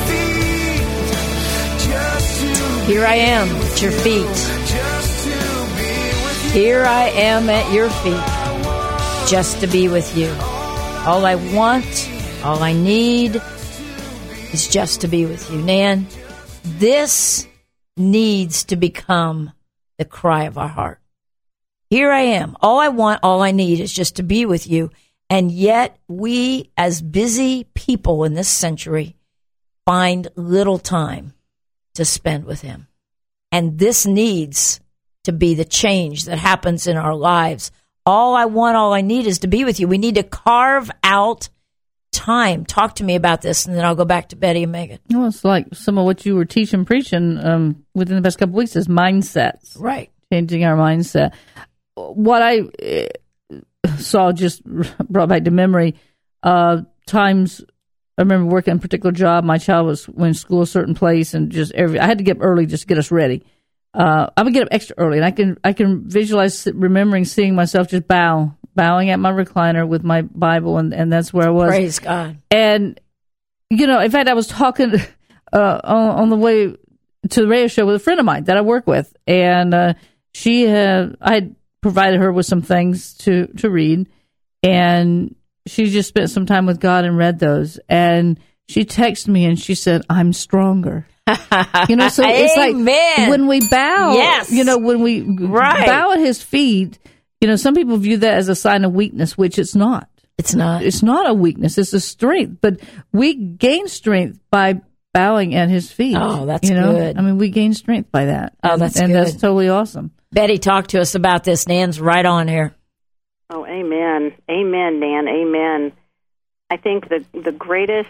your feet, just to Here I am at your feet. just to be with you. Here I am at your feet, just to be with you. All I want, all I need is just to be with you. Nan, this needs to become the cry of our heart. Here I am. All I want, all I need is just to be with you. And yet we, as busy people in this century, find little time to spend with him. And this needs to be the change that happens in our lives. All I want, all I need is to be with you. We need to carve out time. Talk to me about this, and then I'll go back to Betty and Megan. Well, it's like some of what you were teaching, preaching um, within the past couple of weeks is mindsets. Right. Changing our mindset. What I uh, saw just brought back to memory uh, times. I remember working in a particular job. My child was in school a certain place, and just every I had to get up early just to get us ready. Uh, I would get up extra early, and I can I can visualize remembering seeing myself just bow, bowing at my recliner with my Bible, and, and that's where I was. Praise God. And you know, in fact, I was talking uh, on, on the way to the radio show with a friend of mine that I work with, and uh, she had I had provided her with some things to to read, and she just spent some time with God and read those. And she texted me and she said, "I'm stronger." You know, so it's like when we bow, yes. you know, when we right. bow at his feet, you know, some people view that as a sign of weakness, which it's not. It's not. It's not a weakness. It's a strength. But we gain strength by bowing at his feet. Oh, that's you know? good. I mean, we gain strength by that. Oh, that's and, good. And that's totally awesome. Betty, talk to us about this. Nan's right on here. Oh, amen. Amen, Nan. Amen. I think the the greatest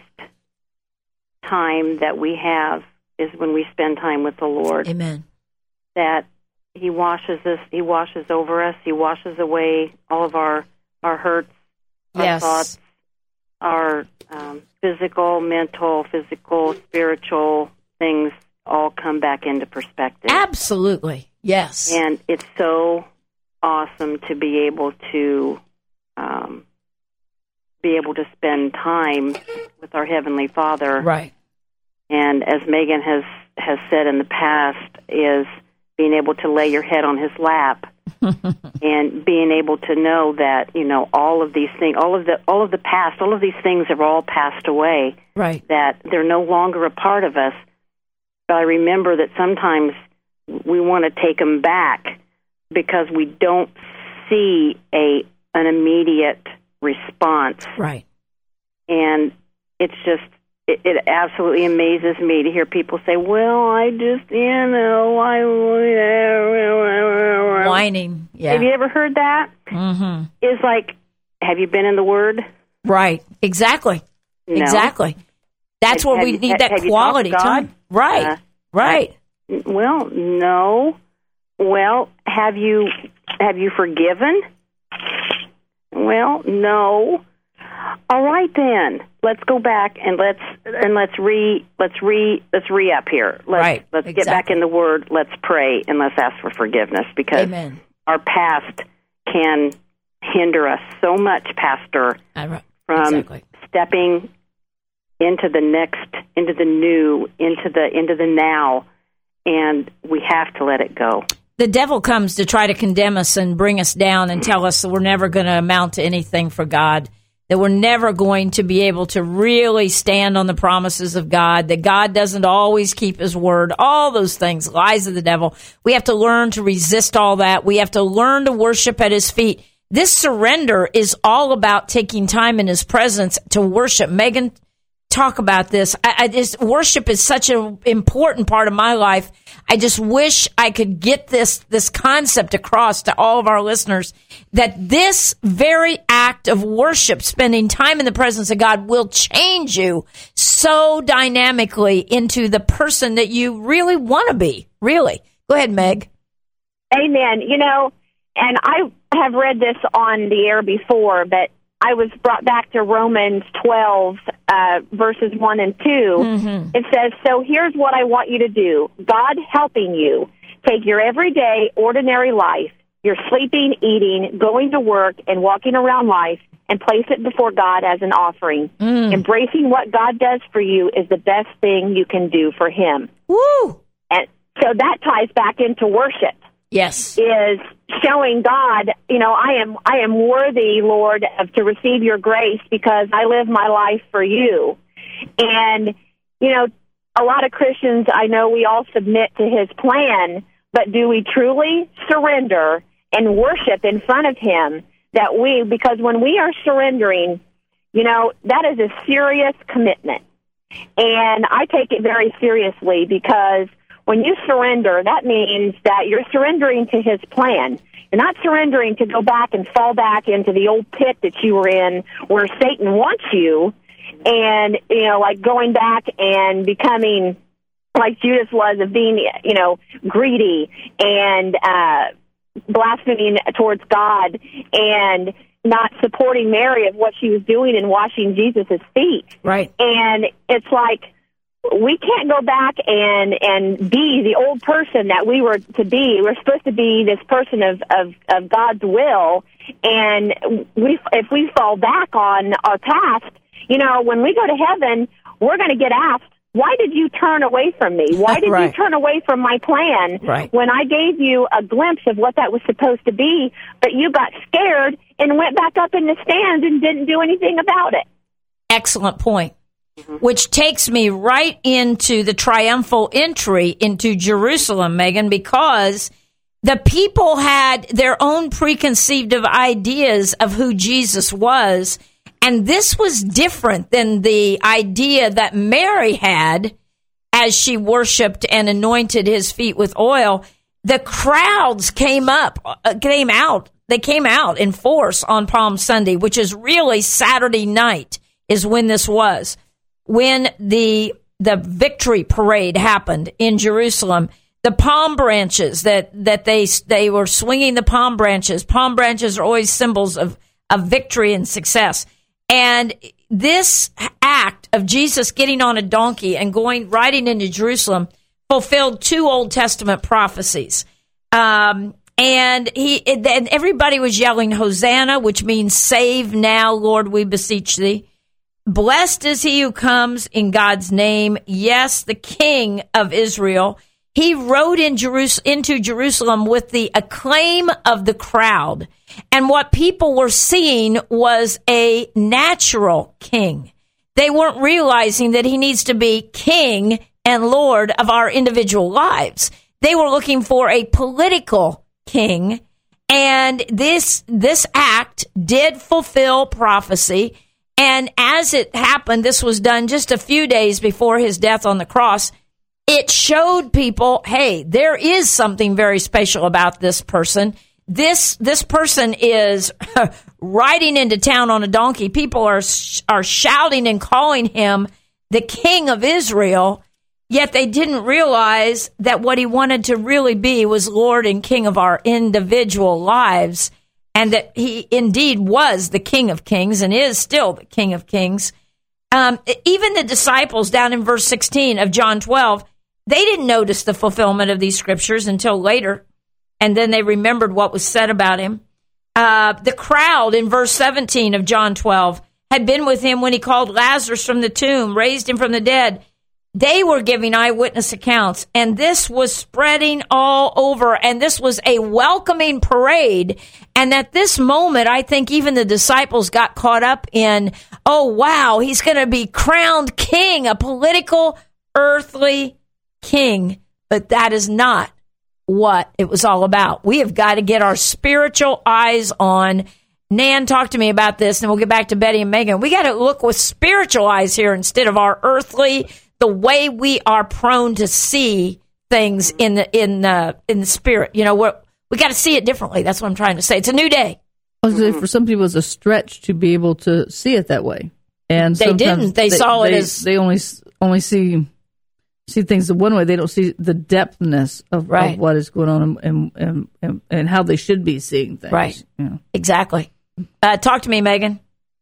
time that we have is when we spend time with the Lord. Amen. That He washes us, He washes over us, He washes away all of our, our hurts, our Yes. thoughts, our um, physical, mental, physical, spiritual things all come back into perspective. Absolutely. Yes. And it's so awesome to be able to um, be able to spend time with our Heavenly Father. Right. And as Megan has, has said in the past, is being able to lay your head on His lap and being able to know that, you know, all of these things, all of the all of the past, all of these things have all passed away. Right. That they're no longer a part of us. But I remember that sometimes we want to take them back because we don't see a an immediate response. Right. And it's just, it, it absolutely amazes me to hear people say, well, I just, you know, I... Whining. Yeah. Have you ever heard that? Mm-hmm. It's like, have you been in the Word? Right. Exactly. No. Exactly. That's Have- where have we you- need have- that have you quality talked to God? time. Right. Uh, right. Well, no. Well, have you have you forgiven? Well, no. All right then. Let's go back and let's and let's re let's re let's re up here. Let's Right. let's get Exactly. back in the Word. Let's pray and let's ask for forgiveness because Amen. our past can hinder us so much, Pastor, I, from exactly. stepping into the next, into the new, into the into the now, and we have to let it go. The devil comes to try to condemn us and bring us down and tell us that we're never going to amount to anything for God, that we're never going to be able to really stand on the promises of God, that God doesn't always keep His word, all those things, lies of the devil. We have to learn to resist all that. We have to learn to worship at His feet. This surrender is all about taking time in His presence to worship. Megan, talk about this. I, I just, worship is such an important part of my life. I just wish I could get this this concept across to all of our listeners, that this very act of worship, spending time in the presence of God, will change you so dynamically into the person that you really want to be. Really. Go ahead, Meg. Amen. You know, and I have read this on the air before, but I was brought back to Romans twelve, uh, verses one and two. Mm-hmm. It says, so here's what I want you to do. God helping you take your everyday, ordinary life, your sleeping, eating, going to work, and walking around life, and place it before God as an offering. Mm. Embracing what God does for you is the best thing you can do for Him. Woo! And so that ties back into worship. Yes. Is showing God, you know, I am I am worthy, Lord, of to receive your grace because I live my life for you. And, you know, a lot of Christians, I know we all submit to His plan, but do we truly surrender and worship in front of Him that we, because when we are surrendering, you know, that is a serious commitment. And I take it very seriously because when you surrender, that means that you're surrendering to His plan. You're not surrendering to go back and fall back into the old pit that you were in where Satan wants you. and, you know, like going back and becoming like Judas was, of being, you know, greedy and uh, blaspheming towards God and not supporting Mary of what she was doing and washing Jesus' feet. Right. And it's like, we can't go back and, and be the old person that we were to be. We're supposed to be this person of, of, of God's will. And we, if we fall back on our past, you know, when we go to heaven, we're going to get asked, why did you turn away from me? Why did Right. you turn away from my plan Right. when I gave you a glimpse of what that was supposed to be, but you got scared and went back up in the stands and didn't do anything about it? Excellent point. Which takes me right into the triumphal entry into Jerusalem, Megan, because the people had their own preconceived of ideas of who Jesus was. And this was different than the idea that Mary had as she worshiped and anointed his feet with oil. The crowds came up, uh, came out. They came out in force on Palm Sunday, which is really Saturday night is when this was. When the the victory parade happened in Jerusalem, the palm branches that, that they they were swinging the palm branches. Palm branches are always symbols of, of victory and success. And this act of Jesus getting on a donkey and going riding into Jerusalem fulfilled two Old Testament prophecies. Um, and he and everybody was yelling Hosanna, which means save now, Lord, we beseech thee. Blessed is he who comes in God's name. Yes, the King of Israel. He rode in Jerus- into Jerusalem with the acclaim of the crowd. And what people were seeing was a natural king. They weren't realizing that he needs to be king and Lord of our individual lives. They were looking for a political king. And this, this act did fulfill prophecy. And as it happened, this was done just a few days before his death on the cross. It showed people, hey, there is something very special about this person. This this person is riding into town on a donkey. People are are shouting and calling him the King of Israel, yet they didn't realize that what he wanted to really be was Lord and King of our individual lives. And that he indeed was the King of Kings and is still the King of Kings. Um, even the disciples down in verse sixteen of John twelve, they didn't notice the fulfillment of these scriptures until later. And then they remembered what was said about him. Uh, the crowd in verse seventeen of John twelve had been with him when he called Lazarus from the tomb, raised him from the dead. They were giving eyewitness accounts, and this was spreading all over, and this was a welcoming parade. And at this moment, I think even the disciples got caught up in, oh, wow, he's going to be crowned king, a political, earthly king. But that is not what it was all about. We have got to get our spiritual eyes on. Nan, talk to me about this, and we'll get back to Betty and Megan. We got to look with spiritual eyes here instead of our earthly, the way we are prone to see things in the in the in the spirit. You know, we're, we got to see it differently. That's what I'm trying to say. It's a new day. For some people, it's a stretch to be able to see it that way, and They sometimes didn't. They saw it they, as- they only only see see things the one way. They don't see the depthness of, Right. of what is going on and, and and and how they should be seeing things. Right. Yeah. Exactly. Uh, talk to me, Megan.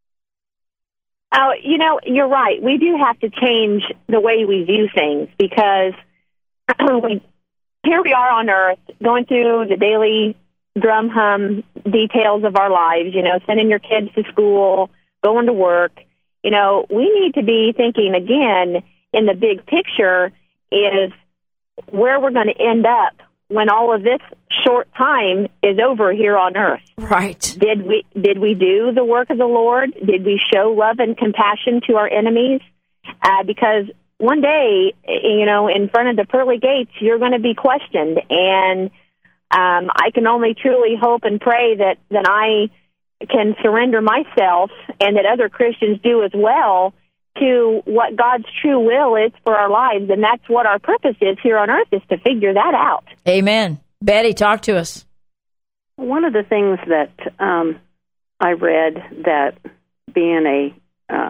Oh, you know, you're right. We do have to change the way we view things because we, here we are on earth going through the daily drum hum details of our lives, you know, sending your kids to school, going to work. You know, we need to be thinking again in the big picture is where we're going to end up when all of this short time is over here on earth. Right. Did we did we do the work of the Lord? Did we show love and compassion to our enemies? Uh, because one day, you know, in front of the pearly gates, you're going to be questioned. And um, I can only truly hope and pray that, that I can surrender myself and that other Christians do as well to what God's true will is for our lives. And that's what our purpose is here on earth, is to figure that out. Amen. Betty, talk to us. One of the things that um, I read, that being a um,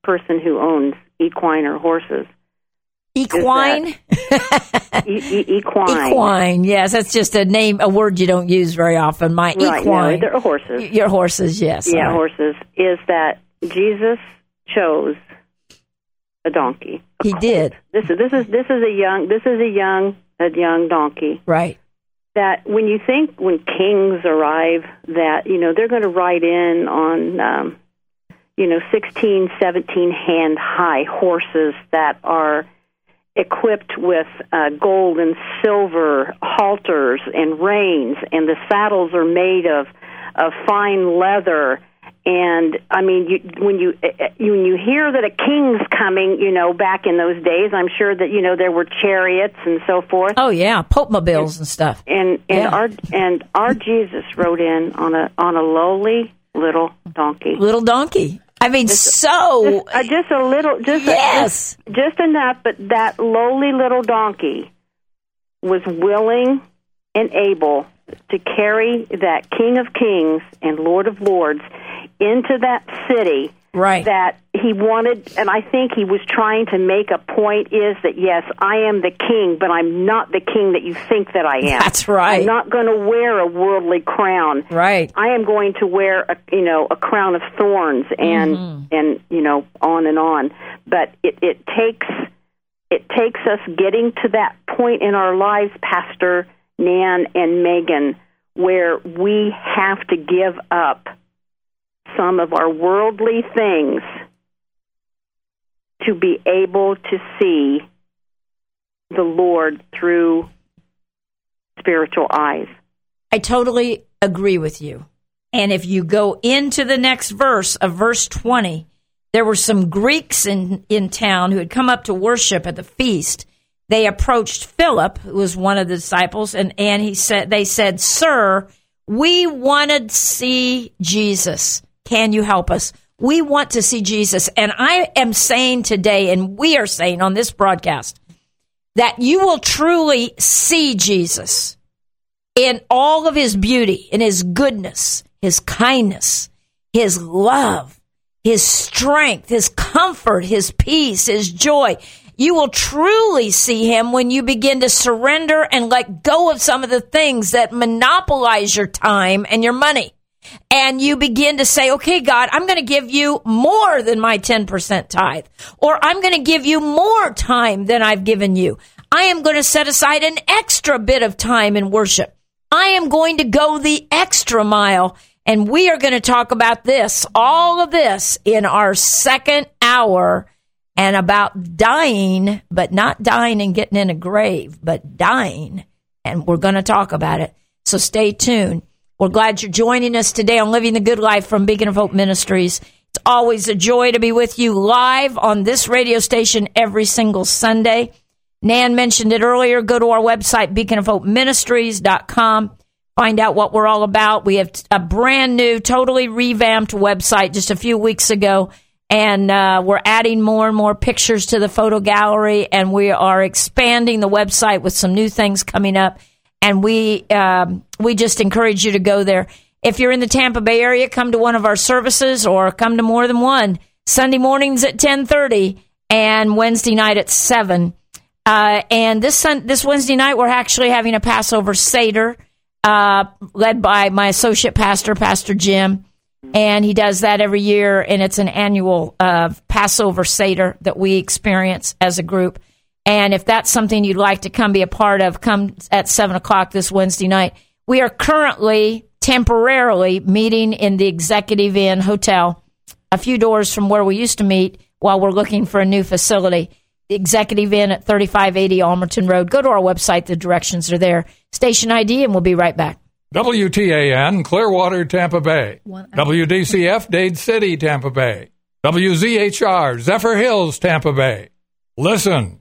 person who owns equine or horses. Equine? E- e- equine. Equine, yes. That's just a name, a word you don't use very often. My Right, equine. no, they're horses. Y- Your horses, yes. Yeah, all right. horses. Is that Jesus chose a donkey. He did. This is this is this is a young this is a young a young donkey. Right. That when you think when kings arrive, that you know they're going to ride in on um, you know sixteen, seventeen hand high horses that are equipped with uh, gold and silver halters and reins, and the saddles are made of of fine leather. And I mean, you, when you when you hear that a king's coming, you know, back in those days, I'm sure that you know there were chariots and so forth. Oh yeah, Pope mobiles and stuff. And and Yeah. our and our Jesus rode in on a on a lowly little donkey. Little donkey. I mean, so Just, uh, just a little, just yes. a, just, just enough. But that lowly little donkey was willing and able to carry that King of Kings and Lord of Lords into that city. Right. That he wanted, and I think he was trying to make a point is that, yes, I am the king, but I'm not the king that you think that I am. That's right. I'm not going to wear a worldly crown. Right. I am going to wear a, you know, a crown of thorns and, Mm-hmm. and, you know, on and on. But it, it takes, it takes us getting to that point in our lives, Pastor Nan and Megan, where we have to give up some of our worldly things to be able to see the Lord through spiritual eyes. I totally agree with you. And if you go into the next verse of verse twenty, there were some Greeks in, in town who had come up to worship at the feast. They approached Philip, who was one of the disciples, and, and he said, they said, "Sir, we wanted to see Jesus. Can you help us? We want to see Jesus." And I am saying today, and we are saying on this broadcast, that you will truly see Jesus in all of his beauty, in his goodness, his kindness, his love, his strength, his comfort, his peace, his joy. You will truly see him when you begin to surrender and let go of some of the things that monopolize your time and your money. And you begin to say, okay, God, I'm going to give you more than my ten percent tithe, or I'm going to give you more time than I've given you. I am going to set aside an extra bit of time in worship. I am going to go the extra mile. And we are going to talk about this, all of this, in our second hour, and about dying, but not dying and getting in a grave, but dying. And we're going to talk about it. So stay tuned. We're glad you're joining us today on Living the Good Life from Beacon of Hope Ministries. It's always a joy to be with you live on this radio station every single Sunday. Nan mentioned it earlier. Go to our website, beacon of hope ministries dot com. Find out what we're all about. We have a brand new, totally revamped website just a few weeks ago, and uh, we're adding more and more pictures to the photo gallery, and we are expanding the website with some new things coming up. And we um, we just encourage you to go there. If you're in the Tampa Bay area, come to one of our services or come to more than one. Sunday mornings at ten thirty and Wednesday night at seven. Uh, and this sun, this Wednesday night, we're actually having a Passover Seder uh, led by my associate pastor, Pastor Jim. And he does that every year, and it's an annual uh, Passover Seder that we experience as a group. And if that's something you'd like to come be a part of, come at seven o'clock this Wednesday night. We are currently temporarily meeting in the Executive Inn Hotel, a few doors from where we used to meet while we're looking for a new facility. The Executive Inn at thirty-five eighty Almerton Road. Go to our website. The directions are there. Station I D, and we'll be right back. W T A N, Clearwater, Tampa Bay. W D C F, Dade City, Tampa Bay. W Z H R, Zephyr Hills, Tampa Bay. Listen.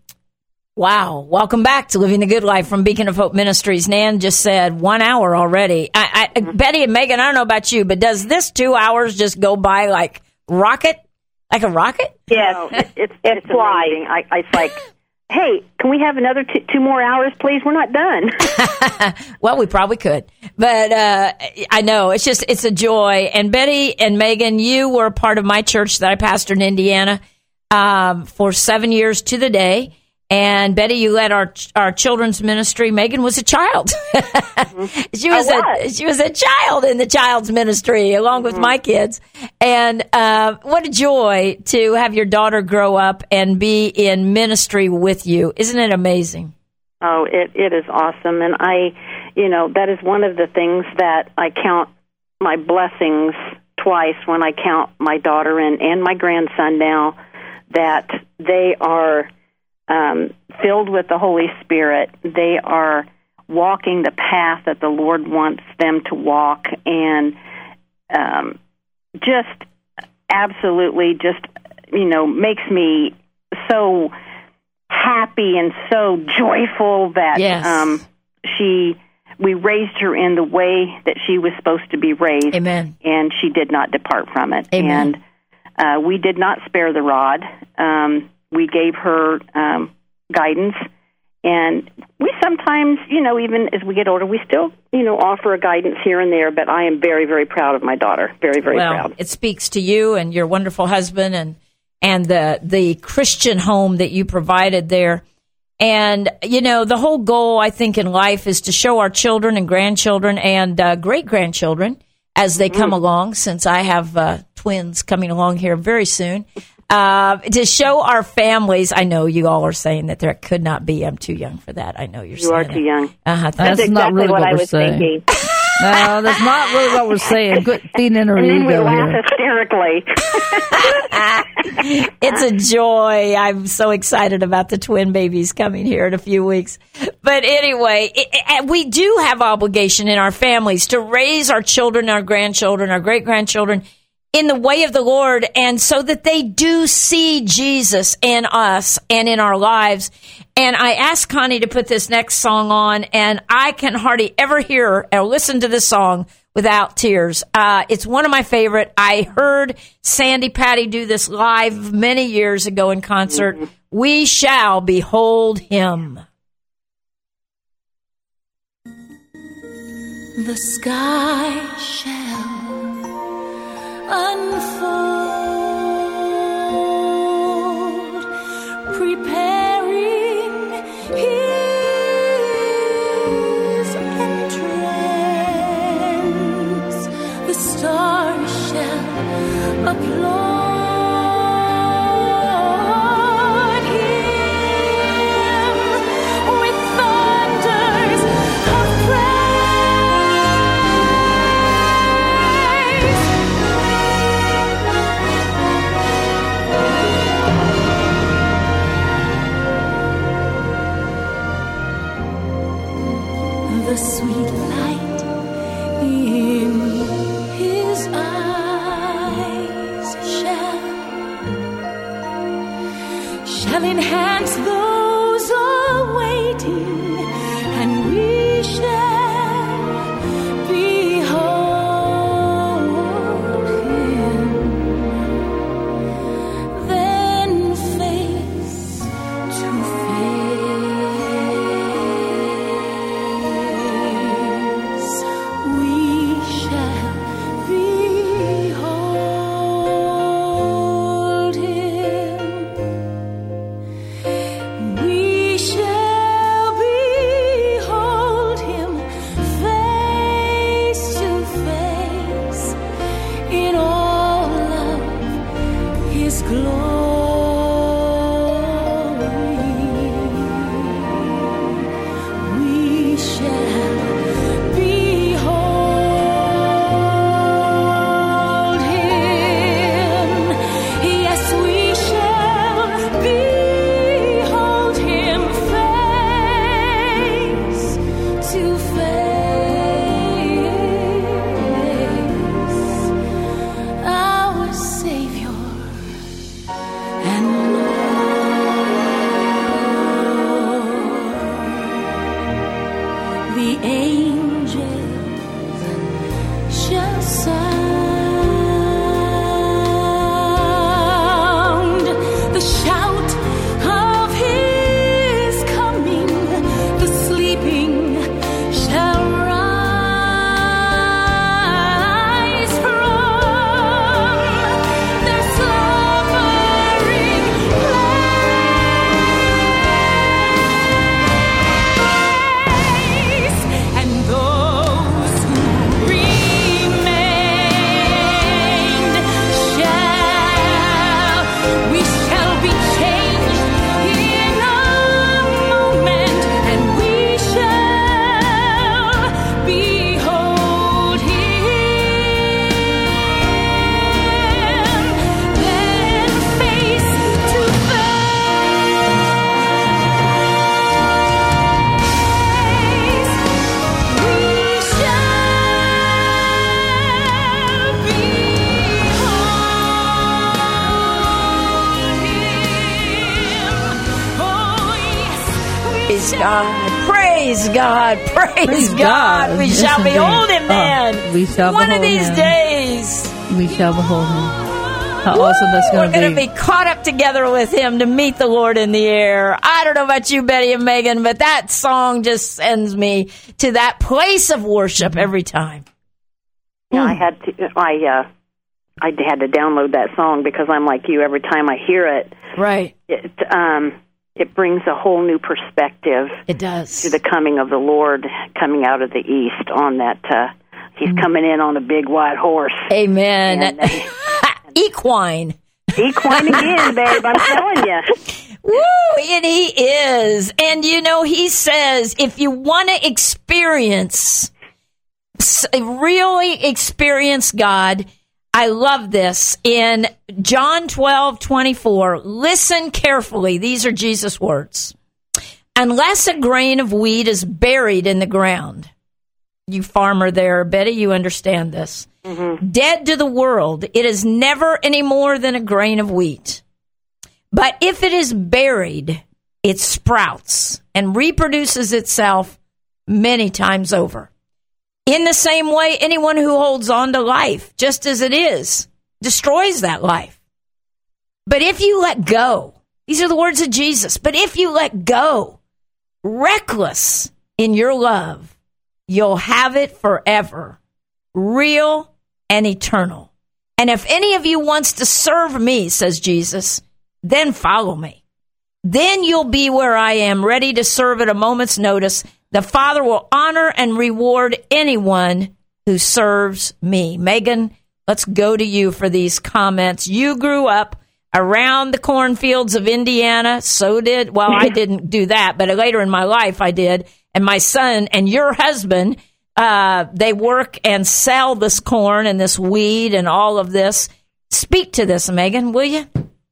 Wow. Welcome back to Living the Good Life from Beacon of Hope Ministries. Nan just said one hour already. I, I, Betty and Megan, I don't know about you, but does this two hours just go by like rocket? Like a rocket? Yes, no, it, it's it's amazing. I, I, it's like, hey, can we have another two, two more hours, please? We're not done. Well, we probably could. But uh, I know, it's just, it's a joy. And Betty and Megan, you were part of my church that I pastored in Indiana. um, for seven years to the day. And Betty, you led our our children's ministry. Megan was a child. Mm-hmm. she was, I a was. she was a child in the child's ministry, along mm-hmm. with my kids. And uh, what a joy to have your daughter grow up and be in ministry with you! Isn't it amazing? Oh, it it is awesome, and I, you know, that is one of the things that I count my blessings twice when I count my daughter and and my grandson now, that they are. Um, filled with the Holy Spirit. They are walking the path that the Lord wants them to walk, and um, just absolutely just, you know, makes me so happy and so joyful that yes. um, she, we raised her in the way that she was supposed to be raised. Amen. And she did not depart from it. Amen. And uh, we did not spare the rod. Um, We gave her um, guidance, and we sometimes, you know, even as we get older, we still, you know, offer a guidance here and there, but I am very, very proud of my daughter. Very, very well, proud. It speaks to you and your wonderful husband and and the, the Christian home that you provided there. And, you know, the whole goal, I think, in life is to show our children and grandchildren and uh, great-grandchildren as they come mm. along, since I have uh, twins coming along here very soon. Uh, to show our families, I know you all are saying that there could not be. I'm too young for that. I know you're you saying are that. too young. Uh-huh. That's, That's exactly not really what, what I we're was saying. thinking. No, that's not really what we're saying. Good feeding in her And then we ego laugh here. hysterically. It's a joy. I'm so excited about the twin babies coming here in a few weeks. But anyway, it, it, we do have obligation in our families to raise our children, our grandchildren, our great-grandchildren in the way of the Lord, and so that they do see Jesus in us and in our lives. And I asked Connie to put this next song on, and I can hardly ever hear or listen to this song without tears. Uh, it's one of my favorite. I heard Sandy Patty do this live many years ago in concert. Mm-hmm. We shall behold him. The sky shall unfold, preparing his entrance. The stars shall applaud him with thunders of the sweet light in his eyes shall shall enhance those awaiting, and we shall behold him, then face to face. We shall behold him. We shall behold him face to face in all of his glory. We shall behold him. Yes, we shall behold him face to face. Our Savior and Lord. The angels shall sound the shout of his coming. The sleeping shall rise from their slumbering God. Praise God. Praise, Praise God. God. We Yes, shall indeed. behold him then. Oh, we shall One of behold these him. days. We shall behold him. How awesome that's We're going to going be. to be caught up together with him to meet the Lord in the air. I don't know about you, Betty and Megan, but that song just sends me to that place of worship every time. Yeah, Mm. I had to. I uh, I had to download that song because I'm like you. Every time I hear it, Right. it um, it brings a whole new perspective It does. to the coming of the Lord coming out of the east. On that, uh, he's Mm. coming in on a big white horse. Amen. And, uh, Equine. Equine again, babe. I'm telling you. Woo! And he is. And you know, he says, if you want to experience, really experience God, I love this. In John twelve twenty-four, listen carefully. These are Jesus' words. Unless a grain of wheat is buried in the ground. You farmer there, Betty, you understand this. Mm-hmm. Dead to the world, it is never any more than a grain of wheat. But if it is buried, it sprouts and reproduces itself many times over. In the same way, anyone who holds on to life, just as it is, destroys that life. But if you let go, these are the words of Jesus, but if you let go, reckless in your love, you'll have it forever, real and eternal. And if any of you wants to serve me, says Jesus, then follow me. Then you'll be where I am, ready to serve at a moment's notice. The Father will honor and reward anyone who serves me. Megan, let's go to you for these comments. You grew up around the cornfields of Indiana. So did, well, I didn't do that, but later in my life I did. And my son and your husband, uh, they work and sell this corn and this weed and all of this. Speak to this, Megan, will you?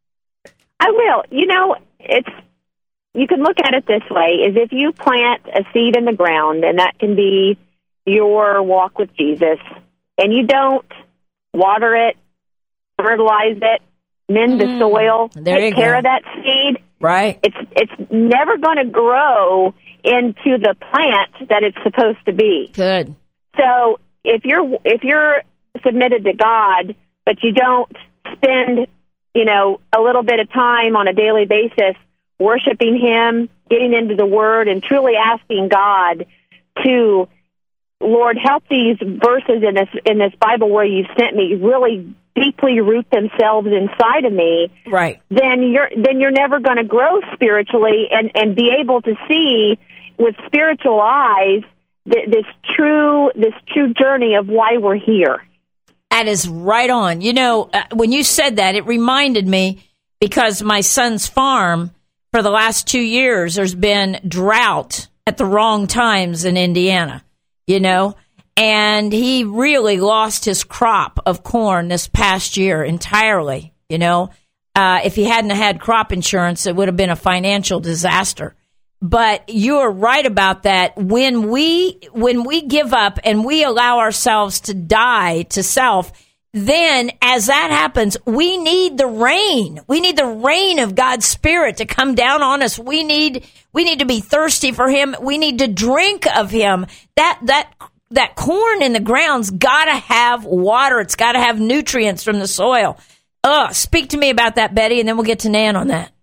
I will. You know, it's you can look at it this way, is if you plant a seed in the ground, and that can be your walk with Jesus, and you don't water it, fertilize it, mend the Mm, soil, there you take care go. of that seed, Right. it's it's never going to grow into the plant that it's supposed to be. Good. So if you're if you're submitted to God, but you don't spend, you know, a little bit of time on a daily basis worshiping Him, getting into the Word, and truly asking God to, Lord, help these verses in this in this Bible where you've sent me really deeply root themselves inside of me, Right. then you're then you're never going to grow spiritually and, and be able to see with spiritual eyes th- this true this true journey of why we're here. That is right on. You know, uh, when you said that, it reminded me because my son's farm for the last two years, there's been drought at the wrong times in Indiana, you know, and he really lost his crop of corn this past year entirely, you know. Uh, if he hadn't had crop insurance, it would have been a financial disaster. But you're right about that. When we when we give up and we allow ourselves to die to self, then as that happens, we need the rain. We need the rain of God's Spirit to come down on us. We need we need to be thirsty for Him. We need to drink of Him. That that that corn in the ground's got to have water. It's got to have nutrients from the soil. Ugh, speak to me about that, Betty, and then we'll get to Nan on that.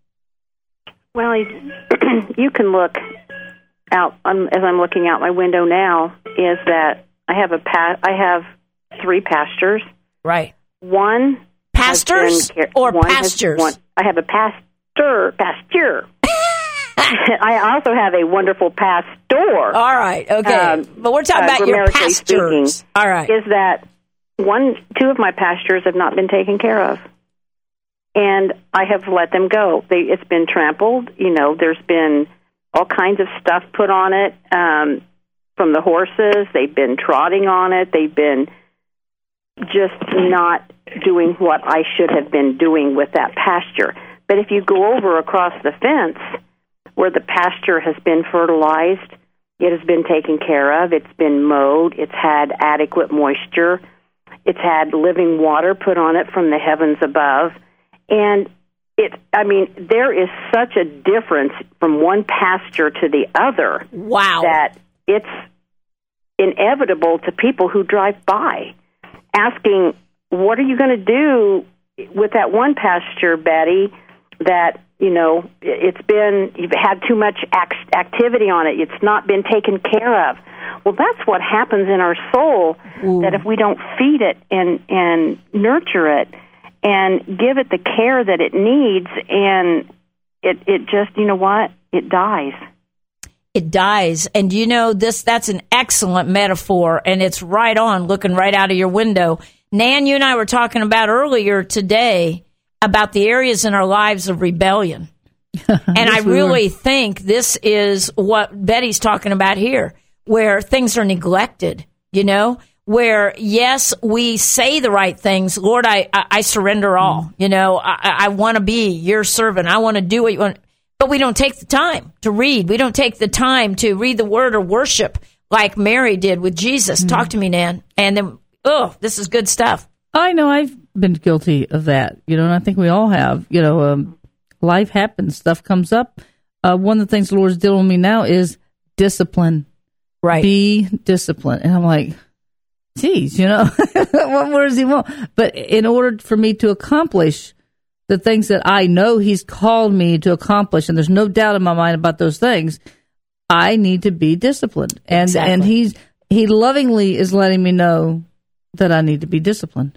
Well, you can look out um, as I'm looking out my window now. Is that I have a pa- I have three pastures. Right. One has Pastors been, or one has- pastures? one- I have a pastor pasture. I also have a wonderful pastor. All right, okay. Um, but we're talking uh, about your grammatically pastures. speaking, All right. Is that one, two of my pastures have not been taken care of, and I have let them go. They, it's been trampled. You know, there's been all kinds of stuff put on it um, from the horses. They've been trotting on it. They've been just not doing what I should have been doing with that pasture. But if you go over across the fence where the pasture has been fertilized, it has been taken care of, it's been mowed, it's had adequate moisture, it's had living water put on it from the heavens above, and it, I mean, there is such a difference from one pasture to the other. Wow. That it's inevitable to people who drive by, asking, what are you going to do with that one pasture, Betty, that, you know, it's been, you've had too much act- activity on it. It's not been taken care of. Well, that's what happens in our soul, Ooh. that if we don't feed it and, and nurture it and give it the care that it needs, and it, it just, you know what, it dies. It dies. And you know, this that's an excellent metaphor, and it's right on, looking right out of your window. Nan, you and I were talking about earlier today about the areas in our lives of rebellion. And yes, I really we think this is what Betty's talking about here, where things are neglected, you know, where, yes, we say the right things. Lord, I, I, I surrender all. Mm. You know, I, I want to be your servant. I want to do what you want. But we don't take the time to read. We don't take the time to read the word or worship like Mary did with Jesus. Mm. Talk to me, Nan. And then, oh, this is good stuff. I know I've been guilty of that, you know, and I think we all have. You know, um, life happens, stuff comes up. Uh, one of the things the Lord's dealing with me now is discipline. Right. Be disciplined. And I'm like, geez, you know, what more does he want? But in order for me to accomplish the things that I know he's called me to accomplish, and there's no doubt in my mind about those things, I need to be disciplined. And exactly. and he's he lovingly is letting me know that I need to be disciplined.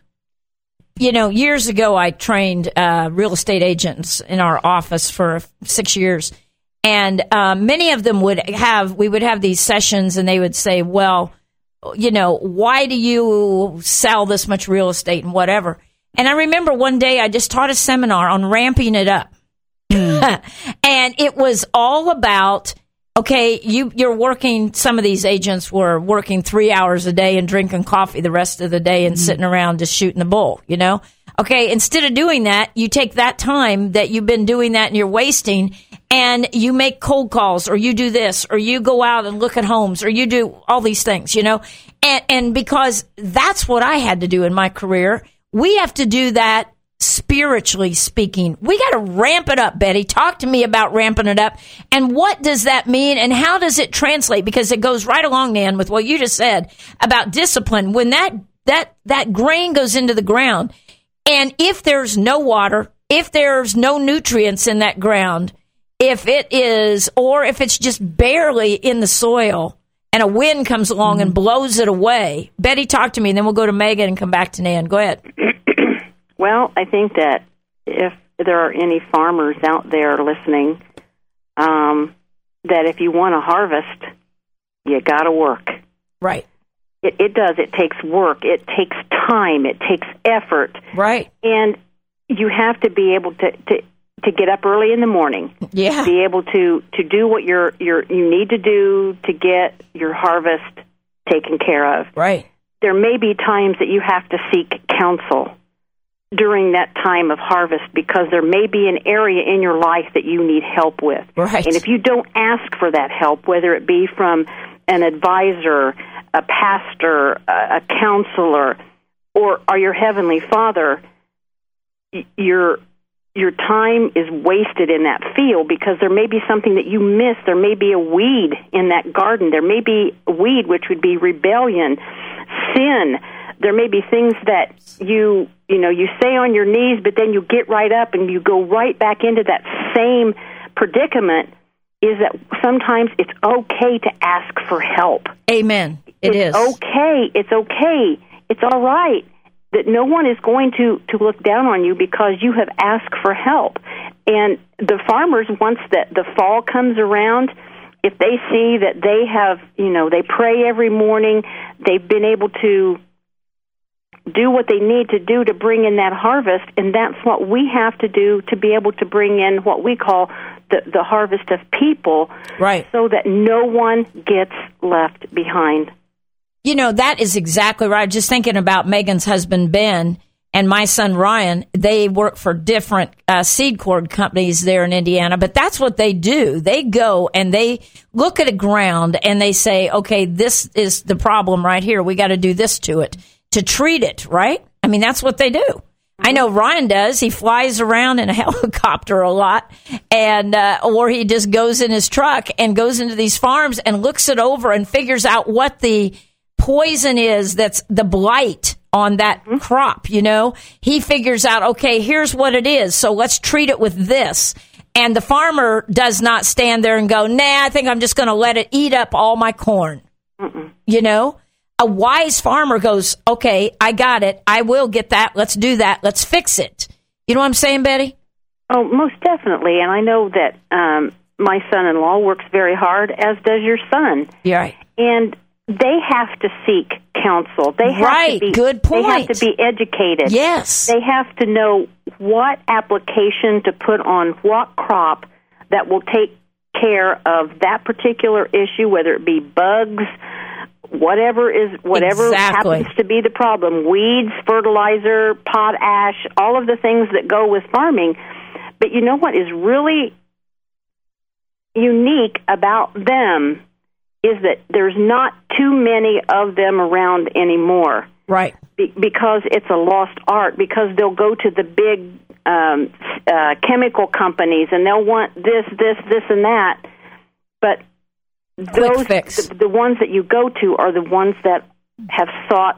You know, years ago, I trained uh, real estate agents in our office for six years. And uh, many of them would have, we would have these sessions, and they would say, well, you know, why do you sell this much real estate and whatever? And I remember one day I just taught a seminar on ramping it up. Mm. And it was all about, okay, you, you're working, some of these agents were working three hours a day and drinking coffee the rest of the day and mm. sitting around just shooting the bull, you know? Okay, instead of doing that, you take that time that you've been doing that and you're wasting, and you make cold calls, or you do this, or you go out and look at homes, or you do all these things, you know? And, and because that's what I had to do in my career, we have to do that spiritually speaking. We got to ramp it up, Betty. Talk to me about ramping it up. And what does that mean, and how does it translate? Because it goes right along, Nan, with what you just said about discipline. When that that that grain goes into the ground, and if there's no water, if there's no nutrients in that ground, if it is, or if it's just barely in the soil, and a wind comes along mm-hmm. and blows it away. Betty, talk to me, and then we'll go to Megan and come back to Nan. Go ahead. Well, I think that if there are any farmers out there listening, um, that if you want to harvest, you got to work. Right. It, it does. It takes work. It takes time. It takes effort. Right. And you have to be able to, to, to get up early in the morning. Yeah. Be able to, to do what you're, you're, you need to do to get your harvest taken care of. Right. There may be times that you have to seek counsel during that time of harvest, because there may be an area in your life that you need help with. Right. And if you don't ask for that help, whether it be from an advisor, a pastor, a, a counselor, or, or your Heavenly Father, your your time is wasted in that field, because there may be something that you miss. There may be a weed in that garden. There may be a weed, which would be rebellion, sin. There may be things that you, you know, you say on your knees, but then you get right up and you go right back into that same predicament. Is that sometimes it's okay to ask for help. Amen. It it's is. okay. It's okay. It's all right. That no one is going to, to look down on you because you have asked for help. And the farmers, once the, the fall comes around, if they see that they have, you know, they pray every morning, they've been able to do what they need to do to bring in that harvest, and that's what we have to do to be able to bring in what we call the, the harvest of people, right? So that no one gets left behind. You know, that is exactly right. Just thinking about Megan's husband, Ben, and my son, Ryan, they work for different uh, seed cord companies there in Indiana, but that's what they do. They go and they look at a ground and they say, okay, this is the problem right here. We got to do this to it to treat it, right? I mean, that's what they do. I know Ryan does. He flies around in a helicopter a lot, and uh, or he just goes in his truck and goes into these farms and looks it over and figures out what the poison is that's the blight on that mm-hmm. crop, you know. He figures out, okay, here's what it is, so let's treat it with this. And the farmer does not stand there and go, nah, I think I'm just going to let it eat up all my corn. Mm-mm. You know? A wise farmer goes, okay, I got it. I will get that. Let's do that. Let's fix it. You know what I'm saying, Betty? Oh, most definitely. And I know that um, my son-in-law works very hard, as does your son. Yeah, right. And they have to seek counsel. They have right. to be, Good point. They have to be educated. Yes. They have to know what application to put on what crop that will take care of that particular issue, whether it be bugs, whatever is whatever exactly. happens to be the problem, weeds, fertilizer, potash, all of the things that go with farming. But you know what is really unique about them is that there's not too many of them around anymore. Right. Be- because it's a lost art, because they'll go to the big um, uh, chemical companies and they'll want this, this, this, and that. But those, the, the ones that you go to are the ones that have sought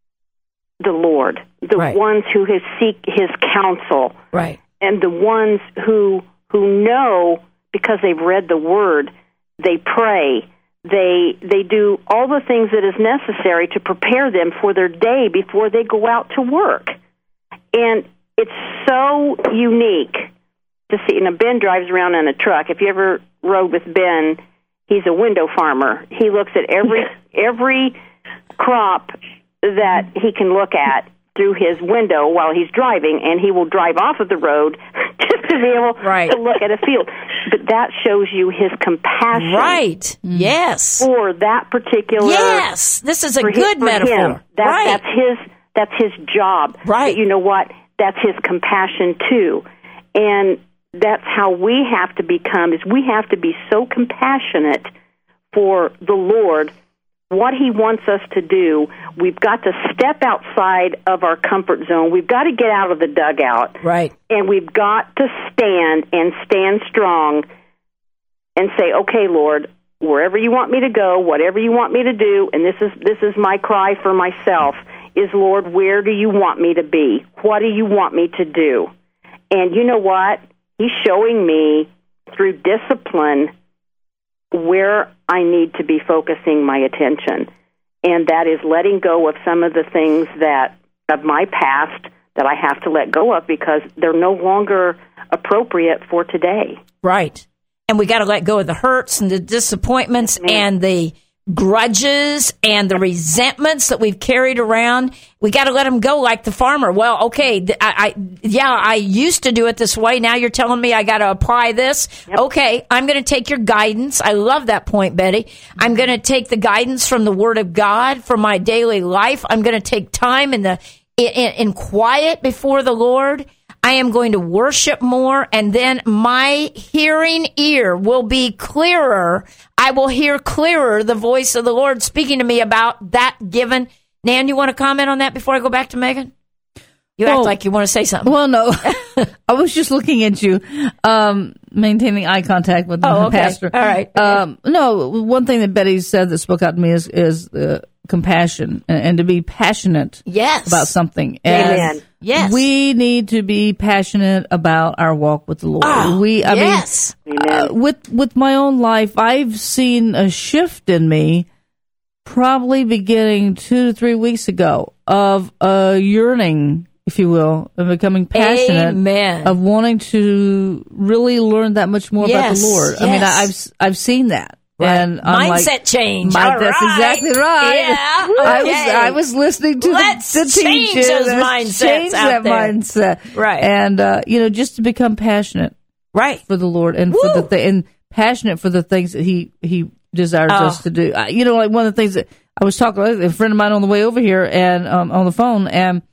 the Lord, the right. ones who have seek His counsel, right, and the ones who who know because they've read the Word, they pray, they they do all the things that is necessary to prepare them for their day before they go out to work, and it's so unique to see. You know, Ben drives around in a truck. If you ever rode with Ben, he's a window farmer. He looks at every every crop that he can look at through his window while he's driving, and he will drive off of the road just to be able right. to look at a field. But that shows you his compassion. Right. Yes. For that particular. Yes. This is a good his, metaphor. That, right. That's his. That's his job. Right. But you know what? That's his compassion too, and that's how we have to become. Is we have to be so compassionate for the Lord. What He wants us to do, we've got to step outside of our comfort zone. We've got to get out of the dugout. Right. And we've got to stand and stand strong and say, okay, Lord, wherever you want me to go, whatever you want me to do, and this is this is my cry for myself, is, Lord, where do you want me to be? What do you want me to do? And you know what? He's showing me through discipline where I need to be focusing my attention, and that is letting go of some of the things that of my past that I have to let go of because they're no longer appropriate for today. Right. And we got to let go of the hurts and the disappointments mm-hmm. and the grudges and the resentments that we've carried around. We got to let them go like the farmer. Well, okay, I, I yeah, I used to do it this way. Now you're telling me I got to apply this. Yep. Okay, I'm going to take your guidance. I love that point, Betty. I'm going to take the guidance from the Word of God for my daily life. I'm going to take time in the in, in quiet before the Lord. I am going to worship more, and then my hearing ear will be clearer. I will hear clearer the voice of the Lord speaking to me about that given. Nan, you want to comment on that before I go back to Megan? You well, act like you want to say something. Well, no. I was just looking at you, um, maintaining eye contact with oh, the okay. pastor. All right. Um, no, one thing that Betty said that spoke out to me is, is uh, compassion and, and to be passionate yes. about something. And Amen. Yes. We need to be passionate about our walk with the Lord. Oh, we, I yes. mean, uh, with with my own life, I've seen a shift in me, probably beginning two to three weeks ago, of a yearning, if you will, of becoming passionate, Amen. Of wanting to really learn that much more yes. about the Lord. Yes. I mean, I, I've I've seen that. Right. And I'm mindset like, change. My, All that's right. exactly right. Yeah, I okay. was I was listening to Let's the, the change teacher. those Let's mindsets change out that there. mindset. Right. And uh, you know, just to become passionate, right, for the Lord and Woo. for the th- and passionate for the things that He He desires oh. us to do. Uh, you know, like one of the things that I was talking with a friend of mine on the way over here and um, on the phone, and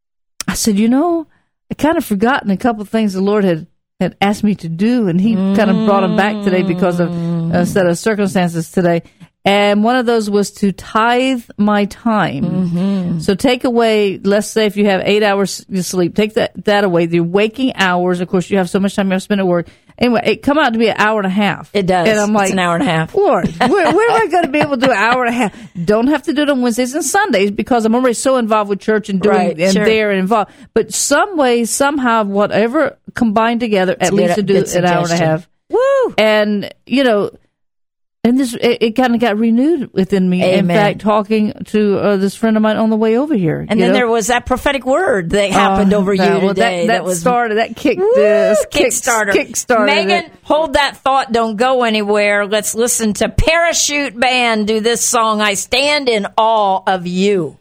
I said, you know, I kind of forgotten a couple of things the Lord had. had asked me to do, and He mm. kind of brought them back today because of a set of circumstances today. And one of those was to tithe my time. Mm-hmm. So take away, let's say if you have eight hours to sleep, take that, that away. The waking hours, of course, you have so much time you have to spend at work. Anyway, it come out to be an hour and a half. It does. And I'm like, it's an hour and a half. Lord, where, where am I going to be able to do an hour and a half? Don't have to do it on Wednesdays and Sundays because I'm already so involved with church and doing right, and sure. there and involved. But some way, somehow, whatever combined together, at It's least good- to do good an hour and a suggestion. half. Woo! And, you know, and this it, it kind of got renewed within me. Amen. In fact, talking to uh, this friend of mine on the way over here. And you then know? there was that prophetic word that happened Uh, over no, you well, today. That, that, was started, that kicked Woo! this. Kickstarter. Kickstarter. Megan, hold that thought. Don't go anywhere. Let's listen to Parachute Band do this song, I Stand in Awe of You.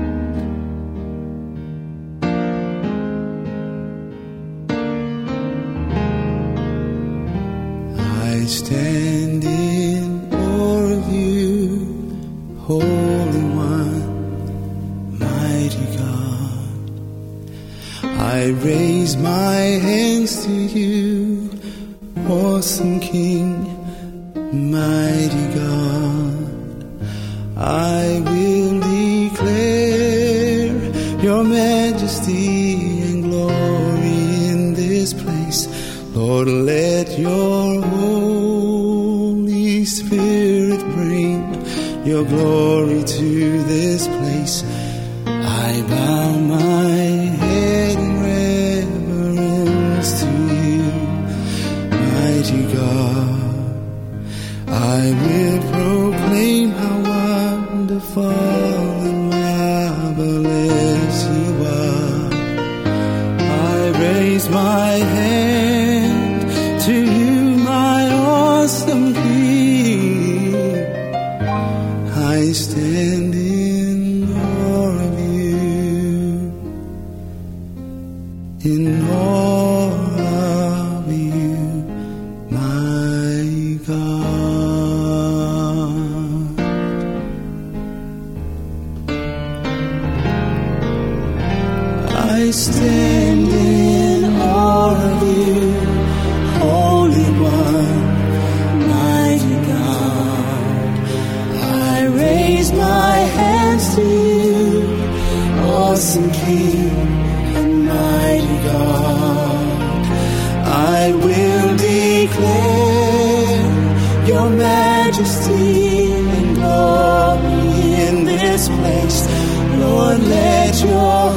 I stand in awe of you, Holy One, mighty God. I raise my hands to you, awesome King, mighty God. I will declare your majesty and glory in this place. Lord, let your Holy Spirit bring your glory to this place. I bow my head in reverence to you, mighty God. I will proclaim how wonderful and marvelous you are. I raise my hand to you, my awesome King. I stand in awe of you, in awe of you, my God. I stand in awe of you, Holy One, mighty God. I raise my hands to you, awesome King and mighty God. I will declare your majesty and glory in this place. Lord, let your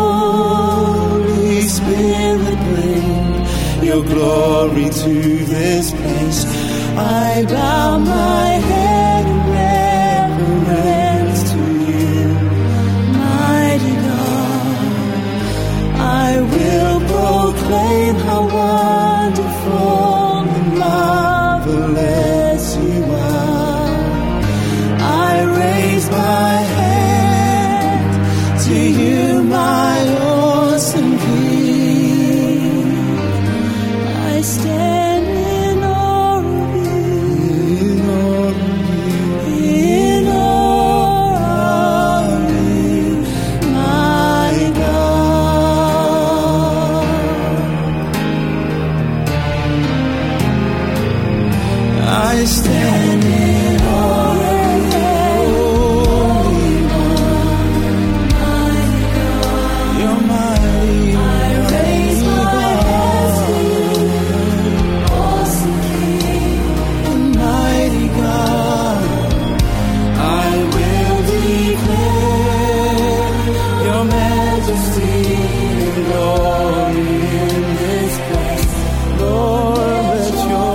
Holy Spirit bring your glory to this place. I bow my head in reverence to you, mighty God. I will proclaim how wonderful and marvelous you are. I raise my hand to you, my awesome King. I stand in awe of you, in awe of you, in awe of you, my God. I stand in awe of you, Holy One, mighty God. You're mighty. I raise my hands to you, awesome King, mighty God. I will declare your majesty and glory in this place. Lord, let your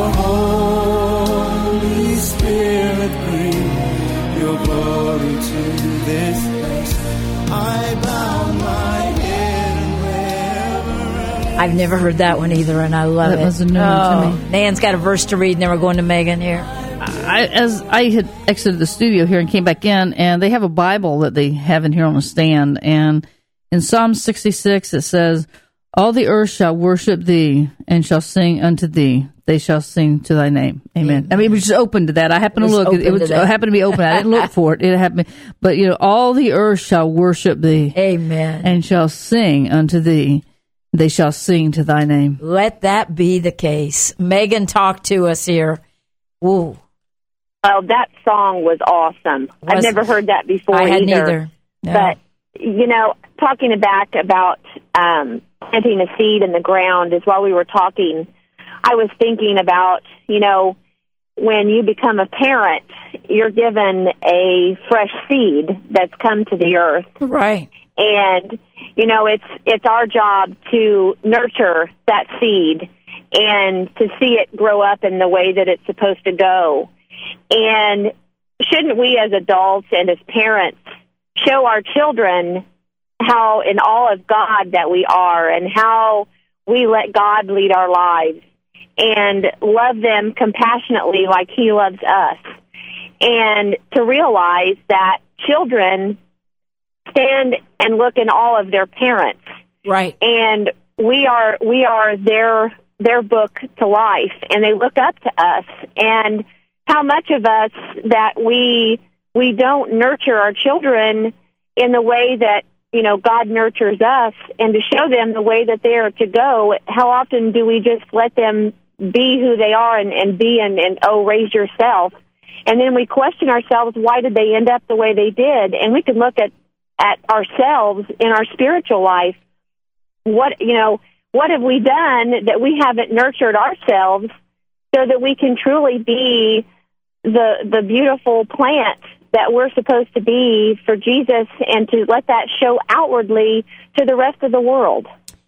Holy Spirit bring your glory to this place. I bow my head in reverence. I've never heard that one either, and I love That it. was a new one to Oh, me. Nan's got a verse to read, and then we're going to Megan here. I, as I had exited the studio here and came back in, and they have a Bible that they have in here on a stand. And in Psalm sixty-six, it says, "All the earth shall worship thee and shall sing unto thee. They shall sing to thy name." Amen. I mean, it was just open to that. I happened It to was look. It, open it was to that. it happened to be open. I didn't look for it. It happened. But, you know, all the earth shall worship thee Amen. and shall sing unto thee. They shall sing to thy name. Let that be the case. Megan, talk to us here. Ooh. Oh, that song was awesome. I've Was- never heard that before I hadn't either. either. No. But, you know, talking back about um, planting a seed in the ground is while we were talking, I was thinking about, you know, when you become a parent, you're given a fresh seed that's come to the earth. Right. And, you know, it's it's our job to nurture that seed and to see it grow up in the way that it's supposed to go. And shouldn't we as adults and as parents show our children how in awe of God that we are and how we let God lead our lives and love them compassionately like He loves us, and to realize that children stand and look in awe of their parents, Right. and we are we are their their book to life, and they look up to us. And how much of us that we we don't nurture our children in the way that, you know, God nurtures us, and to show them the way that they are to go. How often do we just let them be who they are and, and be and, and, oh, raise yourself? And then we question ourselves, why did they end up the way they did? And we can look at, at ourselves in our spiritual life. What, you know, what have we done that we haven't nurtured ourselves so that we can truly be the the beautiful plant that we're supposed to be for Jesus, and to let that show outwardly to the rest of the world?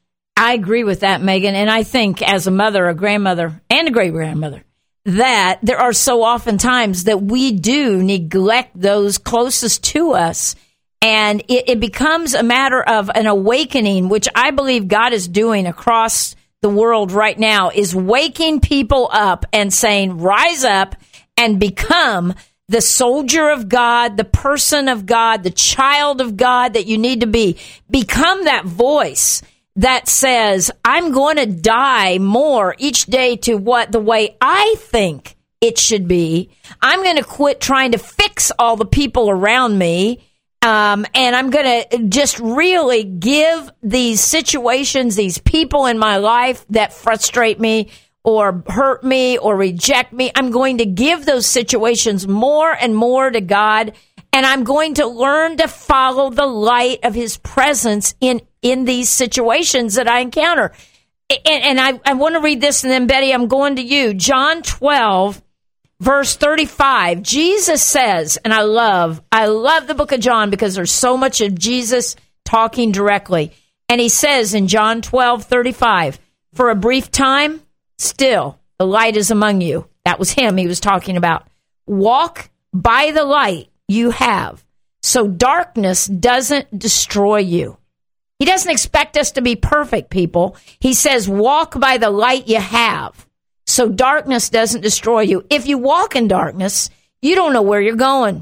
I agree with that, Megan. And I think as a mother, a grandmother, and a great-grandmother, that there are so often times that we do neglect those closest to us. And it, it becomes a matter of an awakening, which I believe God is doing across the world right now, is waking people up and saying, rise up and become the soldier of God, the person of God, the child of God that you need to be. Become that voice that says, I'm going to die more each day to what the way I think it should be. I'm going to quit trying to fix all the people around me. Um, and I'm going to just really give these situations, these people in my life that frustrate me or hurt me or reject me, I'm going to give those situations more and more to God. And I'm going to learn to follow the light of His presence in, in these situations that I encounter. And, and I, I want to read this, and then, Betty, I'm going to you. John twelve, verse thirty-five. Jesus says, and I love, I love the book of John because there's so much of Jesus talking directly. And He says in John twelve, thirty-five, for a brief time, still, the light is among you. That was Him He was talking about. Walk by the light you have, so darkness doesn't destroy you. He doesn't expect us to be perfect, people. He says, walk by the light you have, so darkness doesn't destroy you. If you walk in darkness, you don't know where you're going.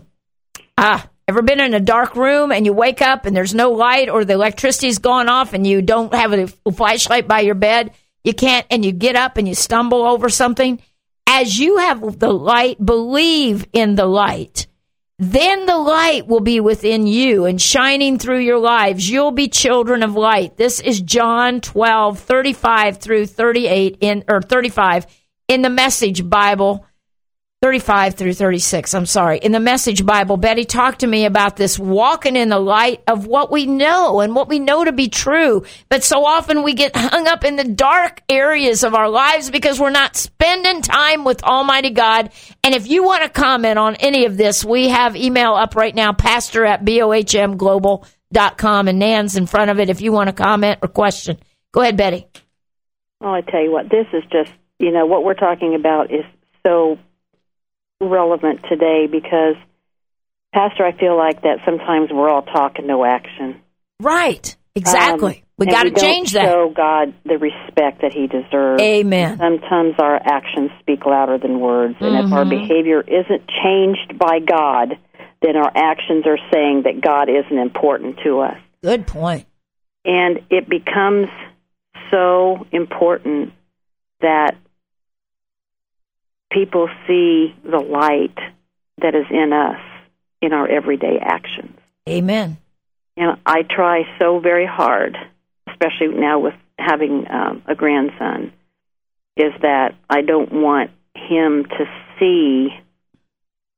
Ah, ever been in a dark room and you wake up and there's no light, or the electricity's gone off and you don't have a flashlight by your bed? You can't, and you get up and you stumble over something. As you have the light, believe in the light. Then the light will be within you and shining through your lives. You'll be children of light. This is John twelve, thirty-five through thirty-eight in, or thirty-five in the Message Bible. thirty-five through thirty-six, I'm sorry. In the Message Bible, Betty talked to me about this walking in the light of what we know and what we know to be true. But so often we get hung up in the dark areas of our lives because we're not spending time with Almighty God. And if you want to comment on any of this, we have email up right now, pastor at B O H M global dot com, and Nan's in front of it if you want to comment or question. Go ahead, Betty. Well, I tell you what, this is just, you know, what we're talking about is so relevant today, because, Pastor, I feel like that sometimes we're all talk and no action. Right. Exactly. Um, we got to change that. Show God the respect that He deserves. Amen. Sometimes our actions speak louder than words, and Mm-hmm. if our behavior isn't changed by God, then our actions are saying that God isn't important to us. Good point. And it becomes so important that people see the light that is in us in our everyday actions. Amen. And I try so very hard, especially now with having um, a grandson, is that I don't want him to see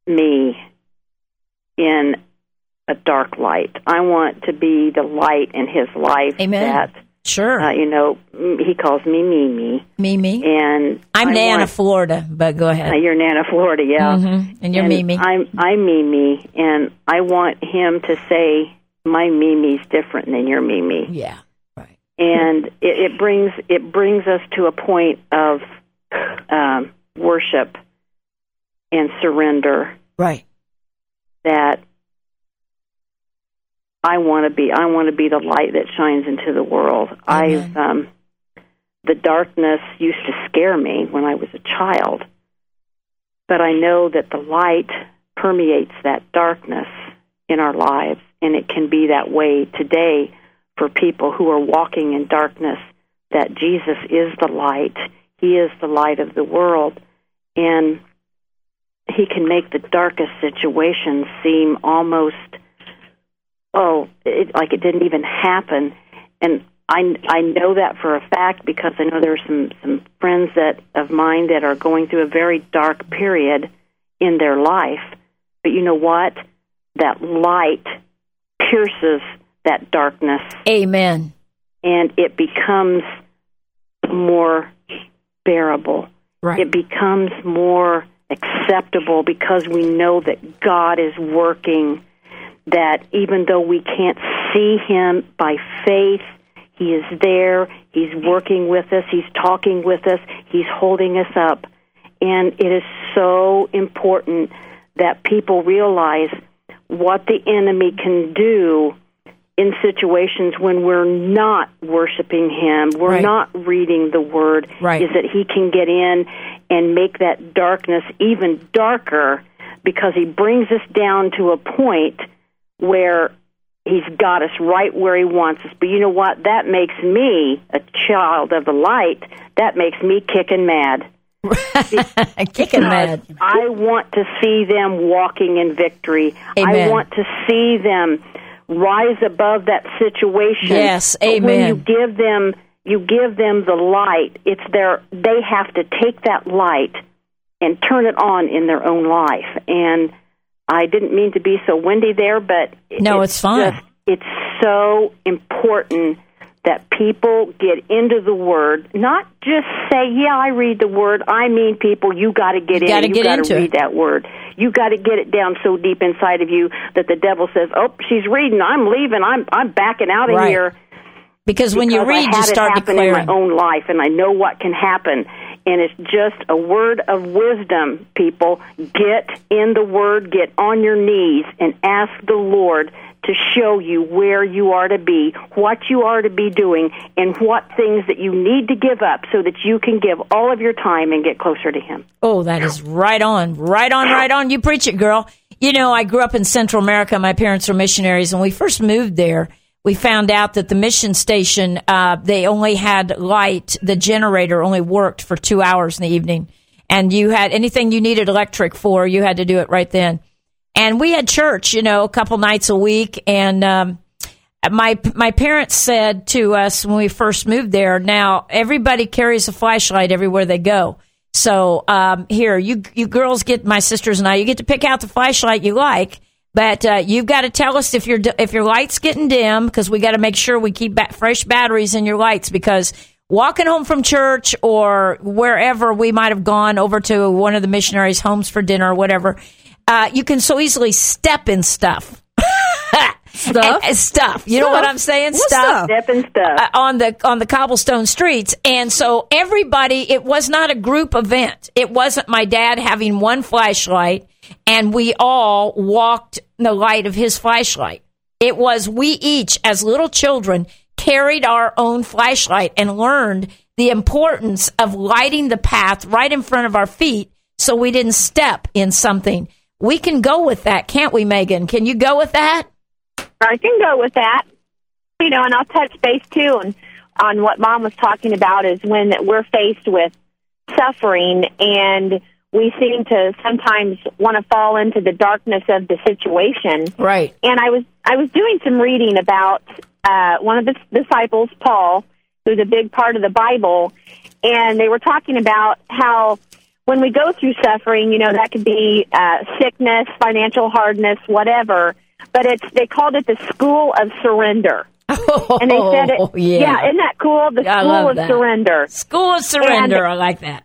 me in a dark light. I want to be the light in his life. Amen. That, sure. Uh, you know, he calls me Mimi. Mimi. And I'm I Nana, want, Florida, but go ahead. Uh, you're Nana, Florida, yeah. Mm-hmm. And you're and Mimi. I'm, I'm Mimi, and I want him to say, my Mimi's different than your Mimi. Yeah, right. And it, it brings it brings us to a point of um, worship and surrender. Right. That I want to be. I want to be the light that shines into the world. Amen. I've um, the darkness used to scare me when I was a child, but I know that the light permeates that darkness in our lives, and it can be that way today for people who are walking in darkness. That Jesus is the light; He is the light of the world, and He can make the darkest situations seem almost, oh, it, like it didn't even happen. And I, I know that for a fact because I know there are some, some friends that of mine that are going through a very dark period in their life. But you know what? That light pierces that darkness. Amen. And it becomes more bearable. Right. It becomes more acceptable because we know that God is working, that even though we can't see Him by faith, He is there, He's working with us, He's talking with us, He's holding us up. And it is so important that people realize what the enemy can do in situations when we're not worshiping Him, we're right. not reading the Word, right. is that He can get in and make that darkness even darker because He brings us down to a point where He's got us right where He wants us. But you know what? That makes me, a child of the light, that makes me kicking mad. Kicking mad. I want to see them walking in victory. Amen. I want to see them rise above that situation. Yes, but amen. when you give them, you give them the light. It's their. They have to take that light and turn it on in their own life. And I didn't mean to be so windy there, but no, it's, it's fine. Just, it's so important that people get into the Word, not just say, "Yeah, I read the Word." I mean, people, you got to get you in. Gotta you get got into to read it. that Word. You got to get it down so deep inside of you that the devil says, "Oh, she's reading. I'm leaving. I'm I'm backing out of right. here." Because when because you read, I had you start it happen declaring. in my own life, and I know what can happen. And it's just a word of wisdom, people. Get in the Word, get on your knees, and ask the Lord to show you where you are to be, what you are to be doing, and what things that you need to give up so that you can give all of your time and get closer to Him. Oh, that is right on, right on, right on. You preach it, girl. You know, I grew up in Central America. My parents were missionaries. When we first moved there, we found out that the mission station, uh, they only had light. The generator only worked for two hours in the evening. And you had anything you needed electric for, you had to do it right then. And we had church, you know, a couple nights a week. And um, my my parents said to us when we first moved there, now everybody carries a flashlight everywhere they go. So um, here, you you girls get, my sisters and I, you get to pick out the flashlight you like. But uh, you've got to tell us if your if your light's getting dim, because we got to make sure we keep ba- fresh batteries in your lights. Because walking home from church or wherever we might have gone over to one of the missionaries' homes for dinner or whatever, uh, you can so easily step in stuff. Stuff? And, and stuff. You Stuff? know what I'm saying? What stuff. Step and stuff. Uh, on the on the cobblestone streets. And so everybody, it was not a group event. It wasn't my dad having one flashlight and we all walked in the light of his flashlight. It was we each, as little children, carried our own flashlight and learned the importance of lighting the path right in front of our feet so we didn't step in something. We can go with that, can't we, Megan? Can you go with that? I can go with that. You know, and I'll touch base, too, on, on what Mom was talking about is when we're faced with suffering and we seem to sometimes want to fall into the darkness of the situation. Right. And I was I was doing some reading about uh, one of the disciples, Paul, who's a big part of the Bible, and they were talking about how when we go through suffering, you know, that could be uh, sickness, financial hardness, whatever. But it's they called it the school of surrender. Oh, and they said it, yeah. yeah, isn't that cool? The I school love of that. surrender. School of surrender. And I like that.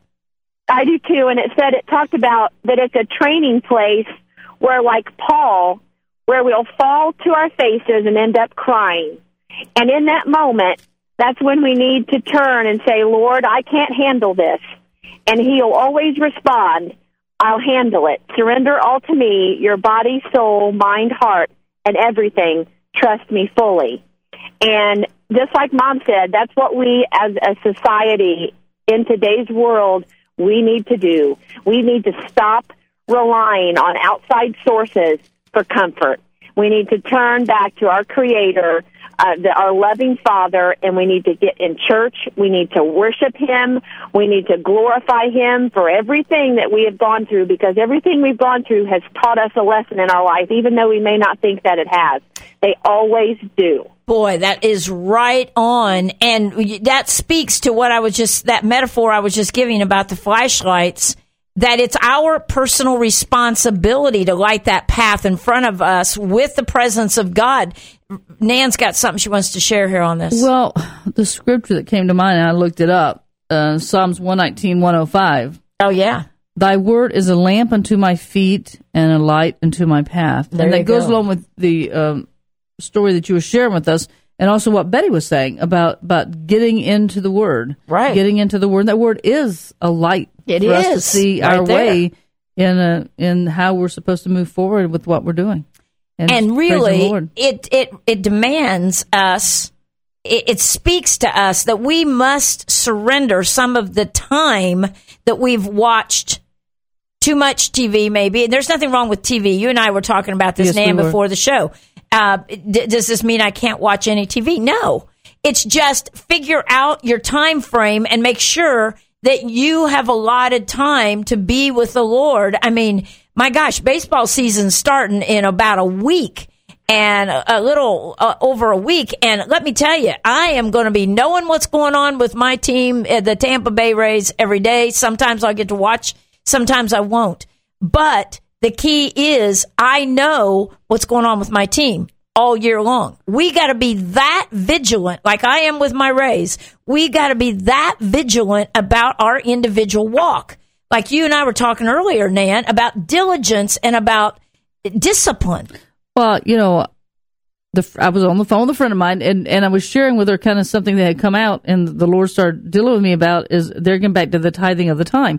I do too. And it said, it talked about that it's a training place where, like Paul, where we'll fall to our faces and end up crying. And in that moment, that's when we need to turn and say, Lord, I can't handle this. And he'll always respond, I'll handle it. Surrender all to me, your body, soul, mind, heart, and everything. Trust me fully. And just like Mom said, that's what we as a society in today's world, we need to do. We need to stop relying on outside sources for comfort. We need to turn back to our Creator, uh, the, our loving Father, and we need to get in church. We need to worship Him. We need to glorify Him for everything that we have gone through, because everything we've gone through has taught us a lesson in our life, even though we may not think that it has. They always do. Boy, that is right on. And that speaks to what I was just, that metaphor I was just giving about the flashlights, that it's our personal responsibility to light that path in front of us with the presence of God. Nan's got something she wants to share here on this. Well, the scripture that came to mind, and I looked it up, uh, Psalms one nineteen, one oh five. Oh, yeah. Thy word is a lamp unto my feet and a light unto my path. There and that you goes go. along with the um, story that you were sharing with us, and also what Betty was saying about, about getting into the Word. Right. Getting into the Word. That Word is a light It for us to is, see right our there. way in a, in how we're supposed to move forward with what we're doing. And praise the really, Lord. it, it, it demands us, it, it speaks to us that we must surrender some of the time that we've watched too much T V, maybe. And there's nothing wrong with T V. You and I were talking about this, Yes, Nan, we were. before the show. Uh, d- does this mean I can't watch any T V? No. It's just figure out your time frame and make sure that you have allotted time to be with the Lord. I mean, my gosh, baseball season's starting in about a week and a, a little uh, over a week. And let me tell you, I am going to be knowing what's going on with my team, uh, the Tampa Bay Rays, every day. Sometimes I'll get to watch, sometimes I won't. But the key is I know what's going on with my team all year long. We got to be that vigilant, like I am with my Rays. We got to be that vigilant about our individual walk. Like you and I were talking earlier, Nan, about diligence and about discipline. Well, you know, the, I was on the phone with a friend of mine, and, and I was sharing with her kind of something that had come out, and the Lord started dealing with me about is they're getting back to the tithing of the time.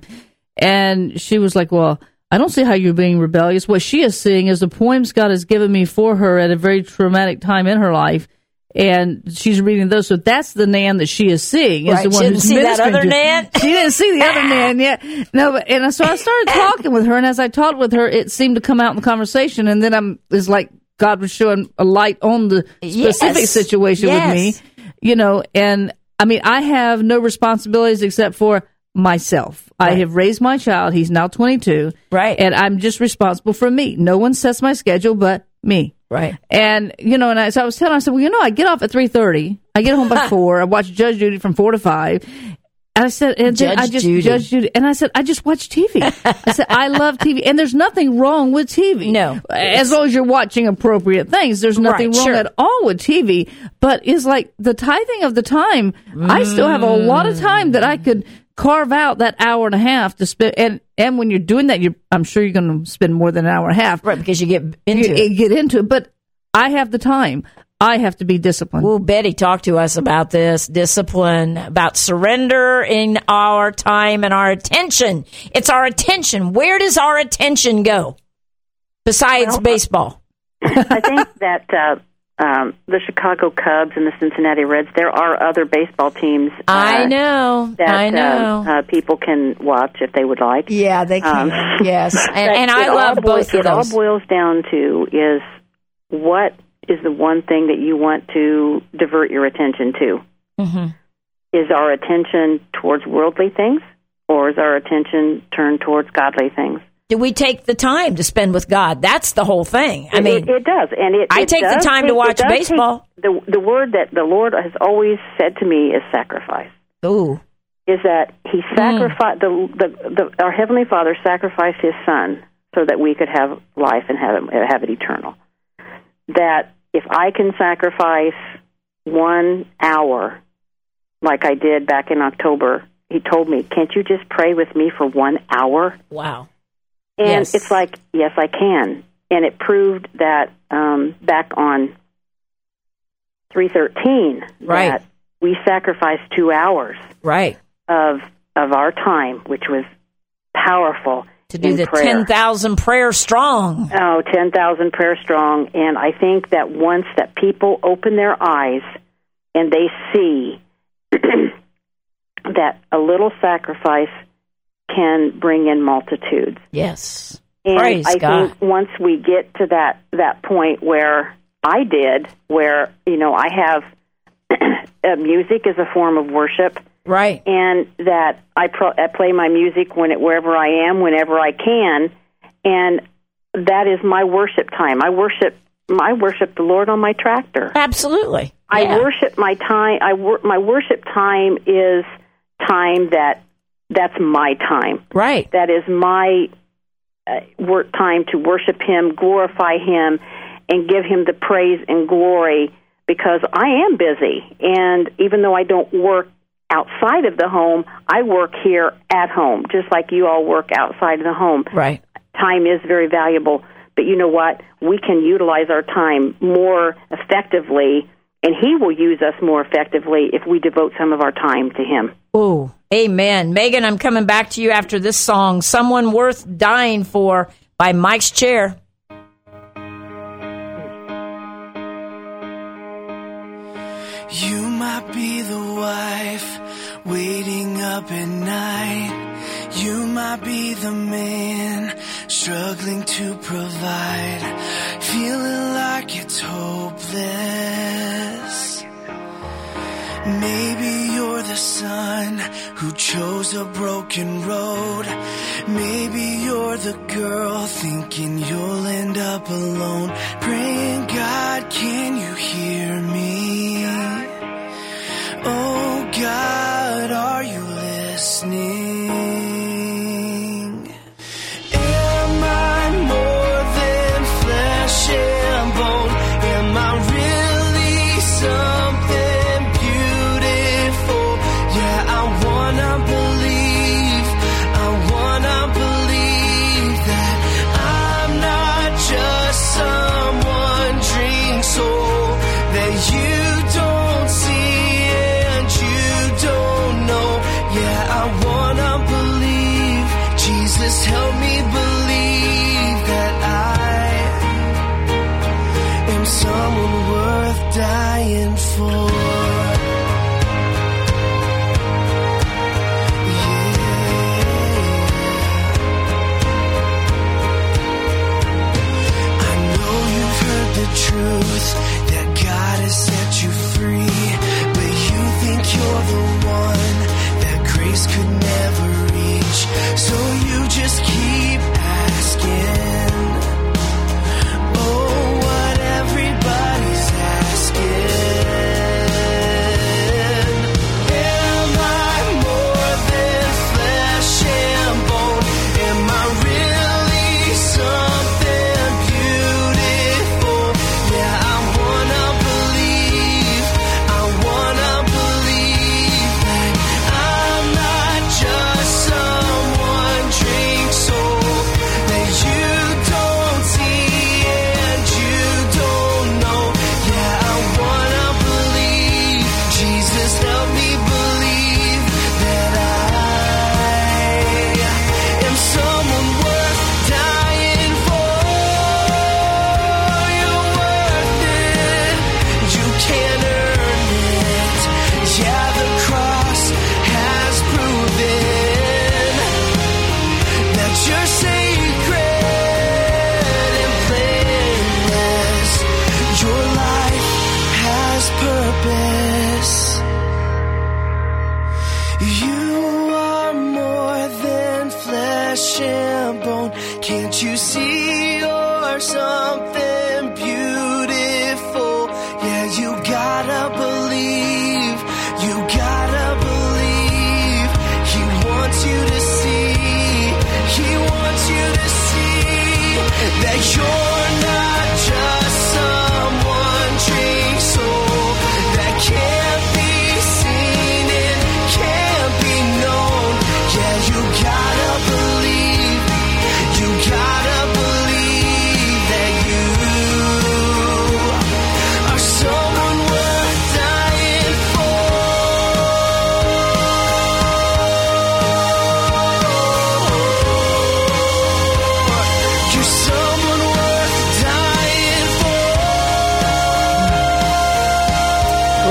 And she was like, well, I don't see how you're being rebellious. What she is seeing is the poems God has given me for her at a very traumatic time in her life, and she's reading those. So that's the Nan that she is seeing. Is Right. the one She didn't who's see that ministering other to- Nan? She didn't see the other Nan yet. No, but, and so I started talking with her, and as I talked with her, it seemed to come out in the conversation, and then I'm it's like God was showing a light on the specific Yes. situation Yes. with me, you know. And I mean, I have no responsibilities except for myself. Right. I have raised my child. He's now twenty-two. Right. And I'm just responsible for me. No one sets my schedule but me. Right. And, you know, and I, so I was telling her, I said, well, you know, I get off at three thirty. I get home by four. I watch Judge Judy from four to five. And I said, and then Judge I just, Judy. Judge Judy. And I said, I just watch T V. I said, I love T V. And there's nothing wrong with T V. No. As long as you're watching appropriate things, there's nothing Right, wrong sure. at all with T V. But it's like the tithing of the time. I still have a lot of time that I could carve out that hour and a half to spend. And, and when you're doing that, you're, I'm sure you're going to spend more than an hour and a half. Right, because you get into You- it. you get into it. But I have the time. I have to be disciplined. Well, Betty talked to us about this discipline, about surrender in our time and our attention. It's our attention. Where does our attention go besides Well, baseball? I think that uh, um, the Chicago Cubs and the Cincinnati Reds, there are other baseball teams. Uh, I know. That I know. Uh, uh, people can watch if they would like. yeah, they can. um, yes. And, But and I it all love boils- both of It all those. boils down to is what is the one thing that you want to divert your attention to? Mm-hmm. Is our attention towards worldly things, or is our attention turned towards godly things? Do we take the time to spend with God? That's the whole thing. I It- mean, it, it does, and it. I it take the does time to take- watch it does baseball. take- the the word that the Lord has always said to me is sacrifice. ooh, is that he sacrificed mm. the, the the our Heavenly Father sacrificed His Son so that we could have life and have it, have it eternal. That if I can sacrifice one hour, like I did back in October, He told me, "Can't you just pray with me for one hour?" Wow! And yes. it's like, yes, I can. And it proved that um, back on three thirteen, right. that we sacrificed two hours. Right. of of our time, which was powerful. To do the ten thousand prayer strong. Oh, ten thousand prayer strong. And I think that once that people open their eyes and they see that a little sacrifice can bring in multitudes. Yes. And Praise I God. think once we get to that, that point where I did, where, you know, I have uh, music is a form of worship. Right. And that I, pro- I play my music when it, wherever I am, whenever I can, and that is my worship time. I worship I worship the Lord on my tractor. Absolutely. I yeah. worship my time. I wor- my worship time is time that that's my time. Right. That is my uh, work time to worship Him, glorify Him, and give Him the praise and glory, because I am busy, and even though I don't work outside of the home, I work here at home, just like you all work outside of the home. Right. Time is very valuable, but you know what? We can utilize our time more effectively, and He will use us more effectively if we devote some of our time to Him. Oh, amen. Megan, I'm coming back to you after this song, Someone Worth Dying For by Mike's Chair. You might be the wife waiting up at night. You might be the man struggling to provide, feeling like it's hopeless. Maybe you're the son who chose a broken road. Maybe you're the girl thinking you'll end up alone, praying, God, can you hear me? Oh God, are you listening? Am I more than flesh and bone? Am I really something beautiful? Yeah, I wanna believe, I wanna believe that I'm not just some wandering soul that you don't see. Jesus, help me believe that I am someone worth dying for. Yeah. I know you've heard the truth that God has set you free, but you think you're the one that grace could never reach. So you just keep asking, oh, what everybody's asking. Am I more than flesh and bone? Am I really something beautiful? Yeah, I want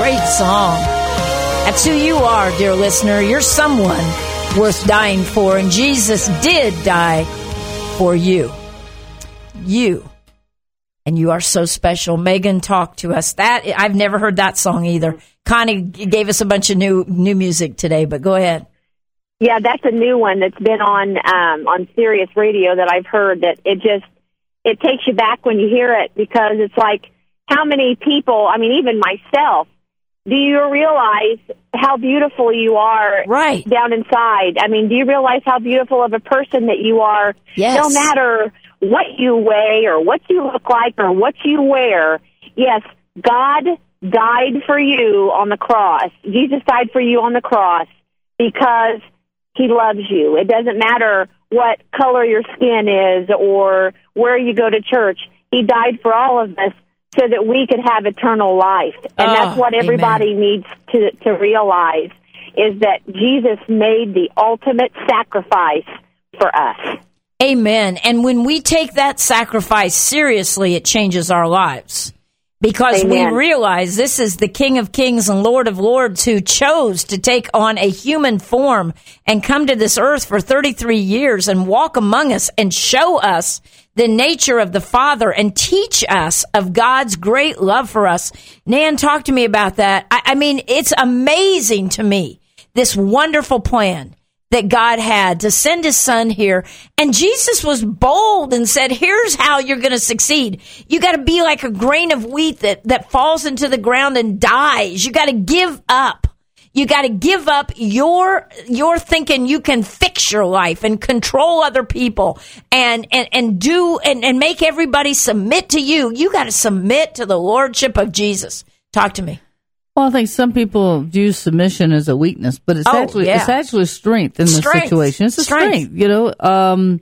Great song. That's who you are, dear listener. You're someone worth dying for, and Jesus did die for you. You. And you are so special. Megan, talk to us. That I've never heard that song either. Connie gave us a bunch of new new music today, but go ahead. Yeah, that's a new one that's been on um, on Sirius Radio that I've heard. That it just it takes you back when you hear it, because it's like, how many people? I mean, even myself. Do you realize how beautiful you are right down inside? I mean, do you realize how beautiful of a person that you are? Yes. No matter what you weigh or what you look like or what you wear, yes, God died for you on the cross. Jesus died for you on the cross because he loves you. It doesn't matter what color your skin is or where you go to church. He died for all of us so that we could have eternal life. And oh, that's what everybody amen. needs to, to realize, is that Jesus made the ultimate sacrifice for us. Amen. And when we take that sacrifice seriously, it changes our lives. Because Amen. we realize this is the King of Kings and Lord of Lords who chose to take on a human form and come to this earth for thirty-three years and walk among us and show us the nature of the Father and teach us of God's great love for us. Nan, talk to me about that. I, I mean, it's amazing to me, this wonderful plan that God had to send his son here. And Jesus was bold and said, here's how you're going to succeed. You got to be like a grain of wheat that, that falls into the ground and dies. You got to give up. You got to give up your, your thinking you can fix your life and control other people and, and, and do, and, and make everybody submit to you. You got to submit to the lordship of Jesus. Talk to me. Well, I think some people view submission as a weakness, but it's Oh, actually yeah. it's actually strength in this Strength. situation. It's a Strength. strength, you know. Um,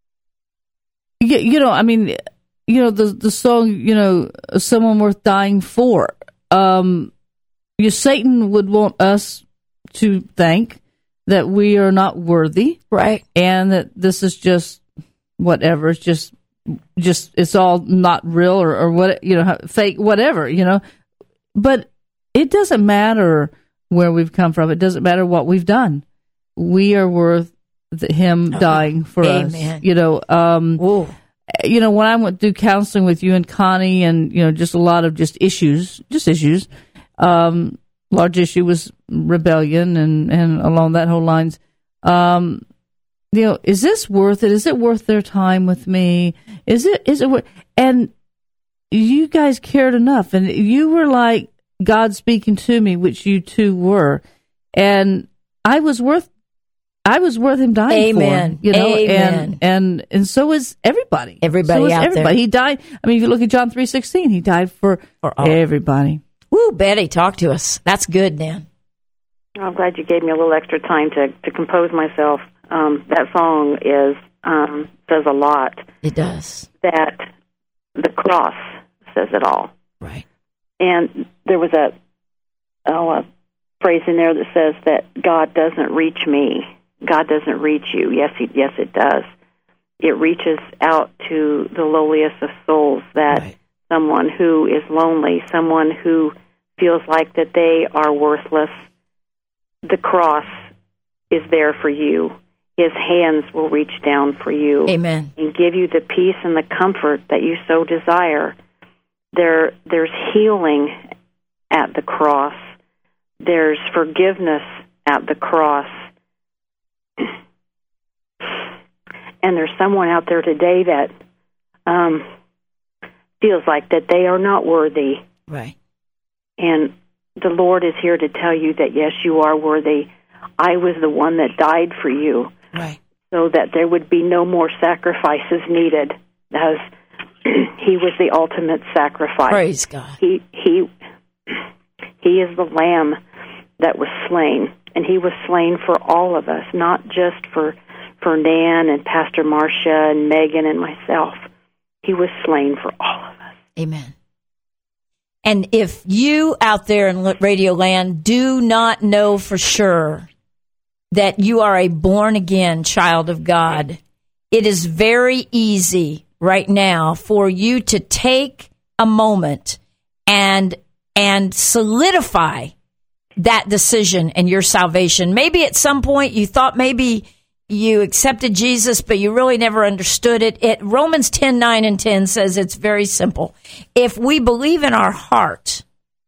you, you know, I mean, you know, the the song, you know, someone worth dying for. Um, you, Satan would want us to think that we are not worthy, Right. and that this is just whatever. It's just, just it's all not real or, or what, you know, fake, whatever, you know. But it doesn't matter where we've come from. It doesn't matter what we've done. We are worth the, him Oh, dying for amen. us. You know, um, Ooh. you know, when I went through counseling with you and Connie, and you know, just a lot of just issues, just issues. Um, large issue was rebellion, and and along that whole lines. Um, you know, is this worth it? Is it worth their time with me? Is it? Is it? Worth, and you guys cared enough, and you were like God speaking to me, which you two were, and I was worth, I was worth him dying Amen. for, you know, Amen. and and and so is everybody. Everybody so is out everybody. there. He died. I mean, if you look at John three sixteen, he died for, For all. everybody. Woo, Betty, talk to us. That's good, Nan. I'm glad you gave me a little extra time to, to compose myself. Um, that song is um, says a lot. It does. That the cross says it all. Right. And there was a, oh, a phrase in there that says that God doesn't reach me. God doesn't reach you. Yes, he, yes, it does. It reaches out to the lowliest of souls, that Right. someone who is lonely, someone who feels like that they are worthless. The cross is there for you. His hands will reach down for you. Amen. And give you the peace and the comfort that you so desire. There, there's healing at the cross. There's forgiveness at the cross. And there's someone out there today that um, feels like that they are not worthy. Right. And the Lord is here to tell you that, yes, you are worthy. I was the one that died for you, Right. so that there would be no more sacrifices needed, as he was the ultimate sacrifice. Praise God. He he he is the lamb that was slain, and he was slain for all of us, not just for for Nan and Pastor Marcia and Megan and myself. He was slain for all of us. Amen. And if you out there in Radio Land do not know for sure that you are a born-again child of God, it is very easy right now for you to take a moment and and solidify that decision and your salvation. Maybe at some point you thought maybe you accepted Jesus, but you really never understood it. It Romans ten, nine and ten says it's very simple. If we believe in our heart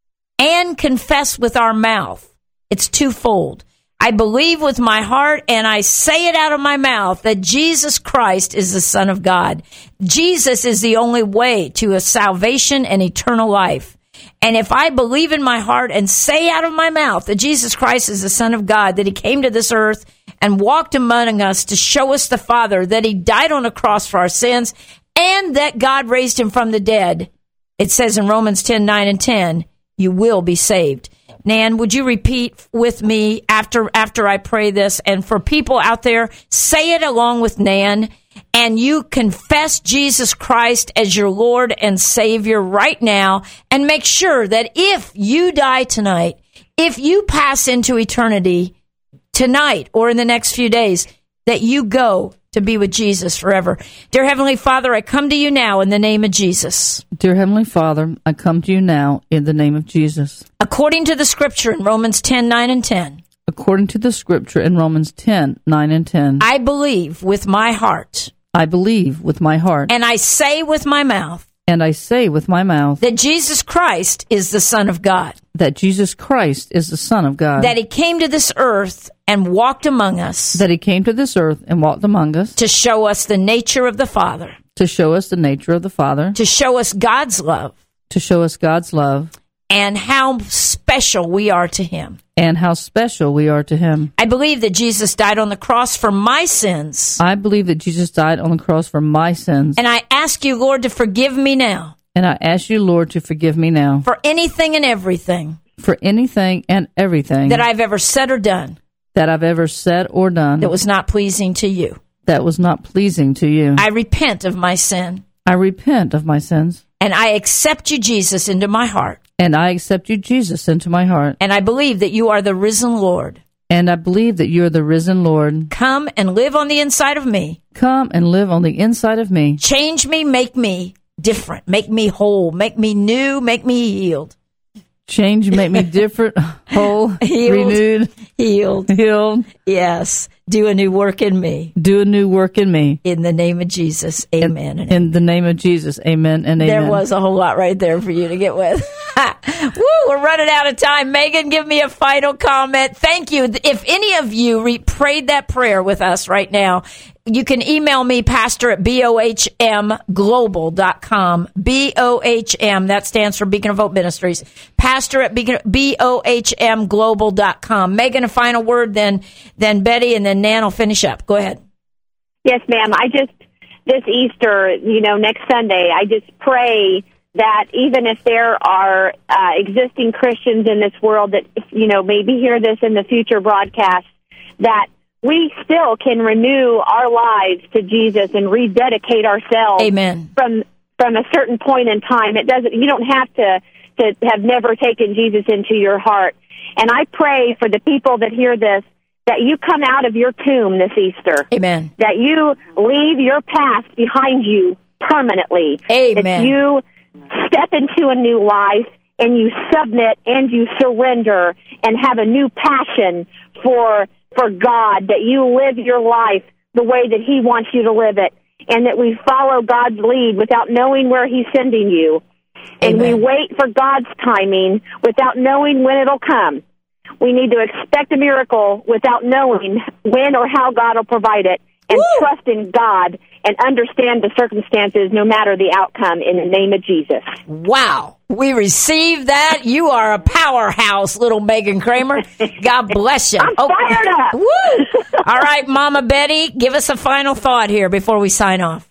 and confess with our mouth, it's twofold. I believe with my heart and I say it out of my mouth that Jesus Christ is the Son of God. Jesus is the only way to a salvation and eternal life. And if I believe in my heart and say out of my mouth that Jesus Christ is the Son of God, that he came to this earth and walked among us to show us the Father, that he died on a cross for our sins, and that God raised him from the dead, it says in Romans ten, nine and ten, you will be saved. Nan, would you repeat with me after after I pray this? And for people out there, say it along with Nan, and you confess Jesus Christ as your Lord and Savior right now, and make sure that if you die tonight, if you pass into eternity tonight or in the next few days, that you go to be with Jesus forever. Dear Heavenly Father, I come to you now in the name of Jesus. Dear Heavenly Father, I come to you now in the name of Jesus. According to the scripture in Romans ten, nine and ten. According to the scripture in Romans ten, nine and ten. I believe with my heart. I believe with my heart. And I say with my mouth. And I say with my mouth. That Jesus Christ is the Son of God. That Jesus Christ is the Son of God. That he came to this earth and walked among us. That he came to this earth and walked among us. To show us the nature of the Father. To show us the nature of the Father. To show us God's love. To show us God's love. And how special we are to him. And how special we are to him. I believe that Jesus died on the cross for my sins. I believe that Jesus died on the cross for my sins. And I ask you, Lord, to forgive me now. And I ask you, Lord, to forgive me now. For anything and everything. For anything and everything. That I've ever said or done. That I've ever said or done. That was not pleasing to you. That was not pleasing to you. I repent of my sin. I repent of my sins. And I accept you, Jesus, into my heart. And I accept you, Jesus, into my heart. And I believe that you are the risen Lord. And I believe that you are the risen Lord. Come and live on the inside of me. Come and live on the inside of me. Change me, make me different, make me whole, make me new, make me healed. Change, make me different, whole, healed, renewed, healed, healed. Yes. Do a new work in me. Do a new work in me. In the name of Jesus, amen. In, in the name of Jesus, amen and amen. There was a whole lot right there for you to get with. Woo, we're running out of time. Megan, give me a final comment. Thank you. If any of you re- prayed that prayer with us right now, you can email me, pastor at B O H M global dot com. B O H M, that stands for Beacon of Hope Ministries. Pastor at B O H M global dot com. Megan, a final word, then then Betty, and then Nan will finish up. Go ahead. Yes, ma'am. I just, this Easter, you know, next Sunday, I just pray that even if there are uh, existing Christians in this world that, you know, maybe hear this in the future broadcast, that we still can renew our lives to Jesus and rededicate ourselves. Amen. From from a certain point in time. It doesn't. You don't have to to have never taken Jesus into your heart. And I pray for the people that hear this, that you come out of your tomb this Easter. Amen. That you leave your past behind you permanently. Amen. That you step into a new life and you submit and you surrender and have a new passion for for God, that you live your life the way that he wants you to live it, and that we follow God's lead without knowing where he's sending you. And Amen. we wait for God's timing without knowing when it'll come. We need to expect a miracle without knowing when or how God will provide it, and Woo! trust in God and understand the circumstances no matter the outcome in the name of Jesus. Wow. We received that. You are a powerhouse, little Megan Kramer. God bless you. I'm oh. fired up. Woo! All right, Mama Betty, give us a final thought here before we sign off.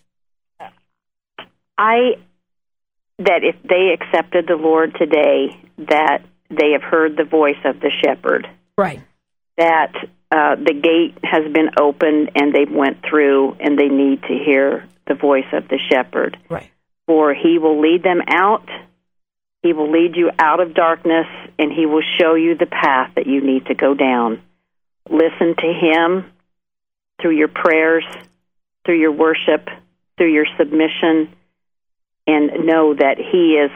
I, that if they accepted the Lord today, that they have heard the voice of the shepherd. Right. That uh, the gate has been opened and they went through, and they need to hear the voice of the shepherd. Right. For he will lead them out. He will lead you out of darkness, and he will show you the path that you need to go down. Listen to him through your prayers, through your worship, through your submission, and know that he is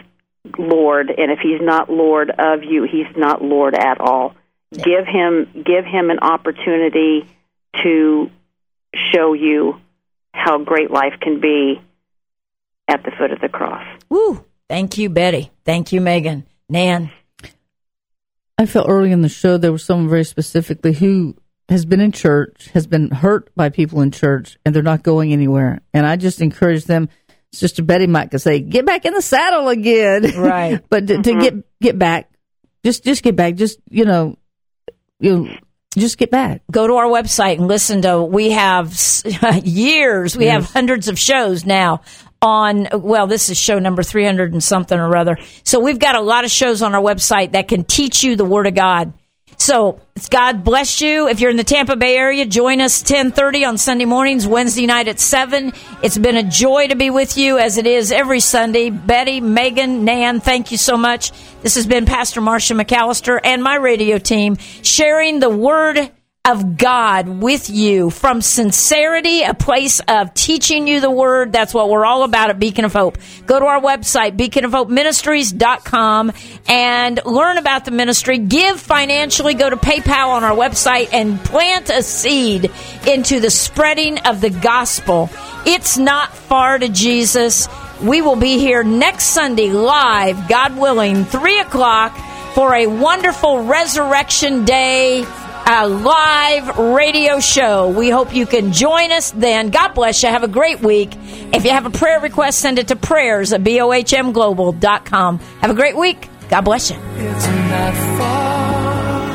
Lord, and if he's not Lord of you, he's not Lord at all. Yeah. Give him give him an opportunity to show you how great life can be at the foot of the cross. Woo! Thank you, Betty. Thank you, Megan. Nan? I felt early in the show there was someone very specifically who has been in church, has been hurt by people in church, and they're not going anywhere. And I just encourage them. Sister Betty might could say, "Get back in the saddle again." Right. But to, mm-hmm. to get get back, just just get back. Just you know, you know, just get back. Go to our website and listen to. We have years. We yes. have hundreds of shows now. On, well, this is show number three hundred and something or other. So we've got a lot of shows on our website that can teach you the Word of God. So God bless you. If you're in the Tampa Bay area, join us ten thirty on Sunday mornings, Wednesday night at seven. It's been a joy to be with you as it is every Sunday. Betty, Megan, Nan, thank you so much. This has been Pastor Marcia McAllister and my radio team sharing the Word of God with you from sincerity, a place of teaching you the Word. That's what we're all about at Beacon of Hope. Go to our website, beacon of hope ministries dot com, and learn about the ministry. Give financially. Go to PayPal on our website and plant a seed into the spreading of the gospel. It's not far to Jesus. We will be here next Sunday live, God willing, three o'clock for a wonderful Resurrection Day a live radio show. We hope you can join us then. God bless you. Have a great week. If you have a prayer request, send it to prayers at B O H M global dot com. Have a great week. God bless you. It's not far.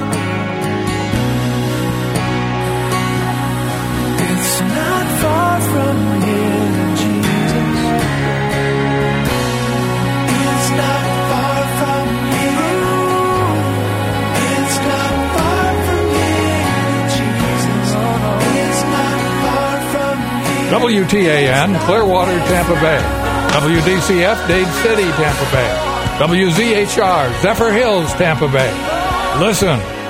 It's not far from here, Jesus. It's not far from here. It's not far from W T A N, Clearwater, Tampa Bay. W D C F, Dade City, Tampa Bay. W Z H R, Zephyr Hills, Tampa Bay. Listen,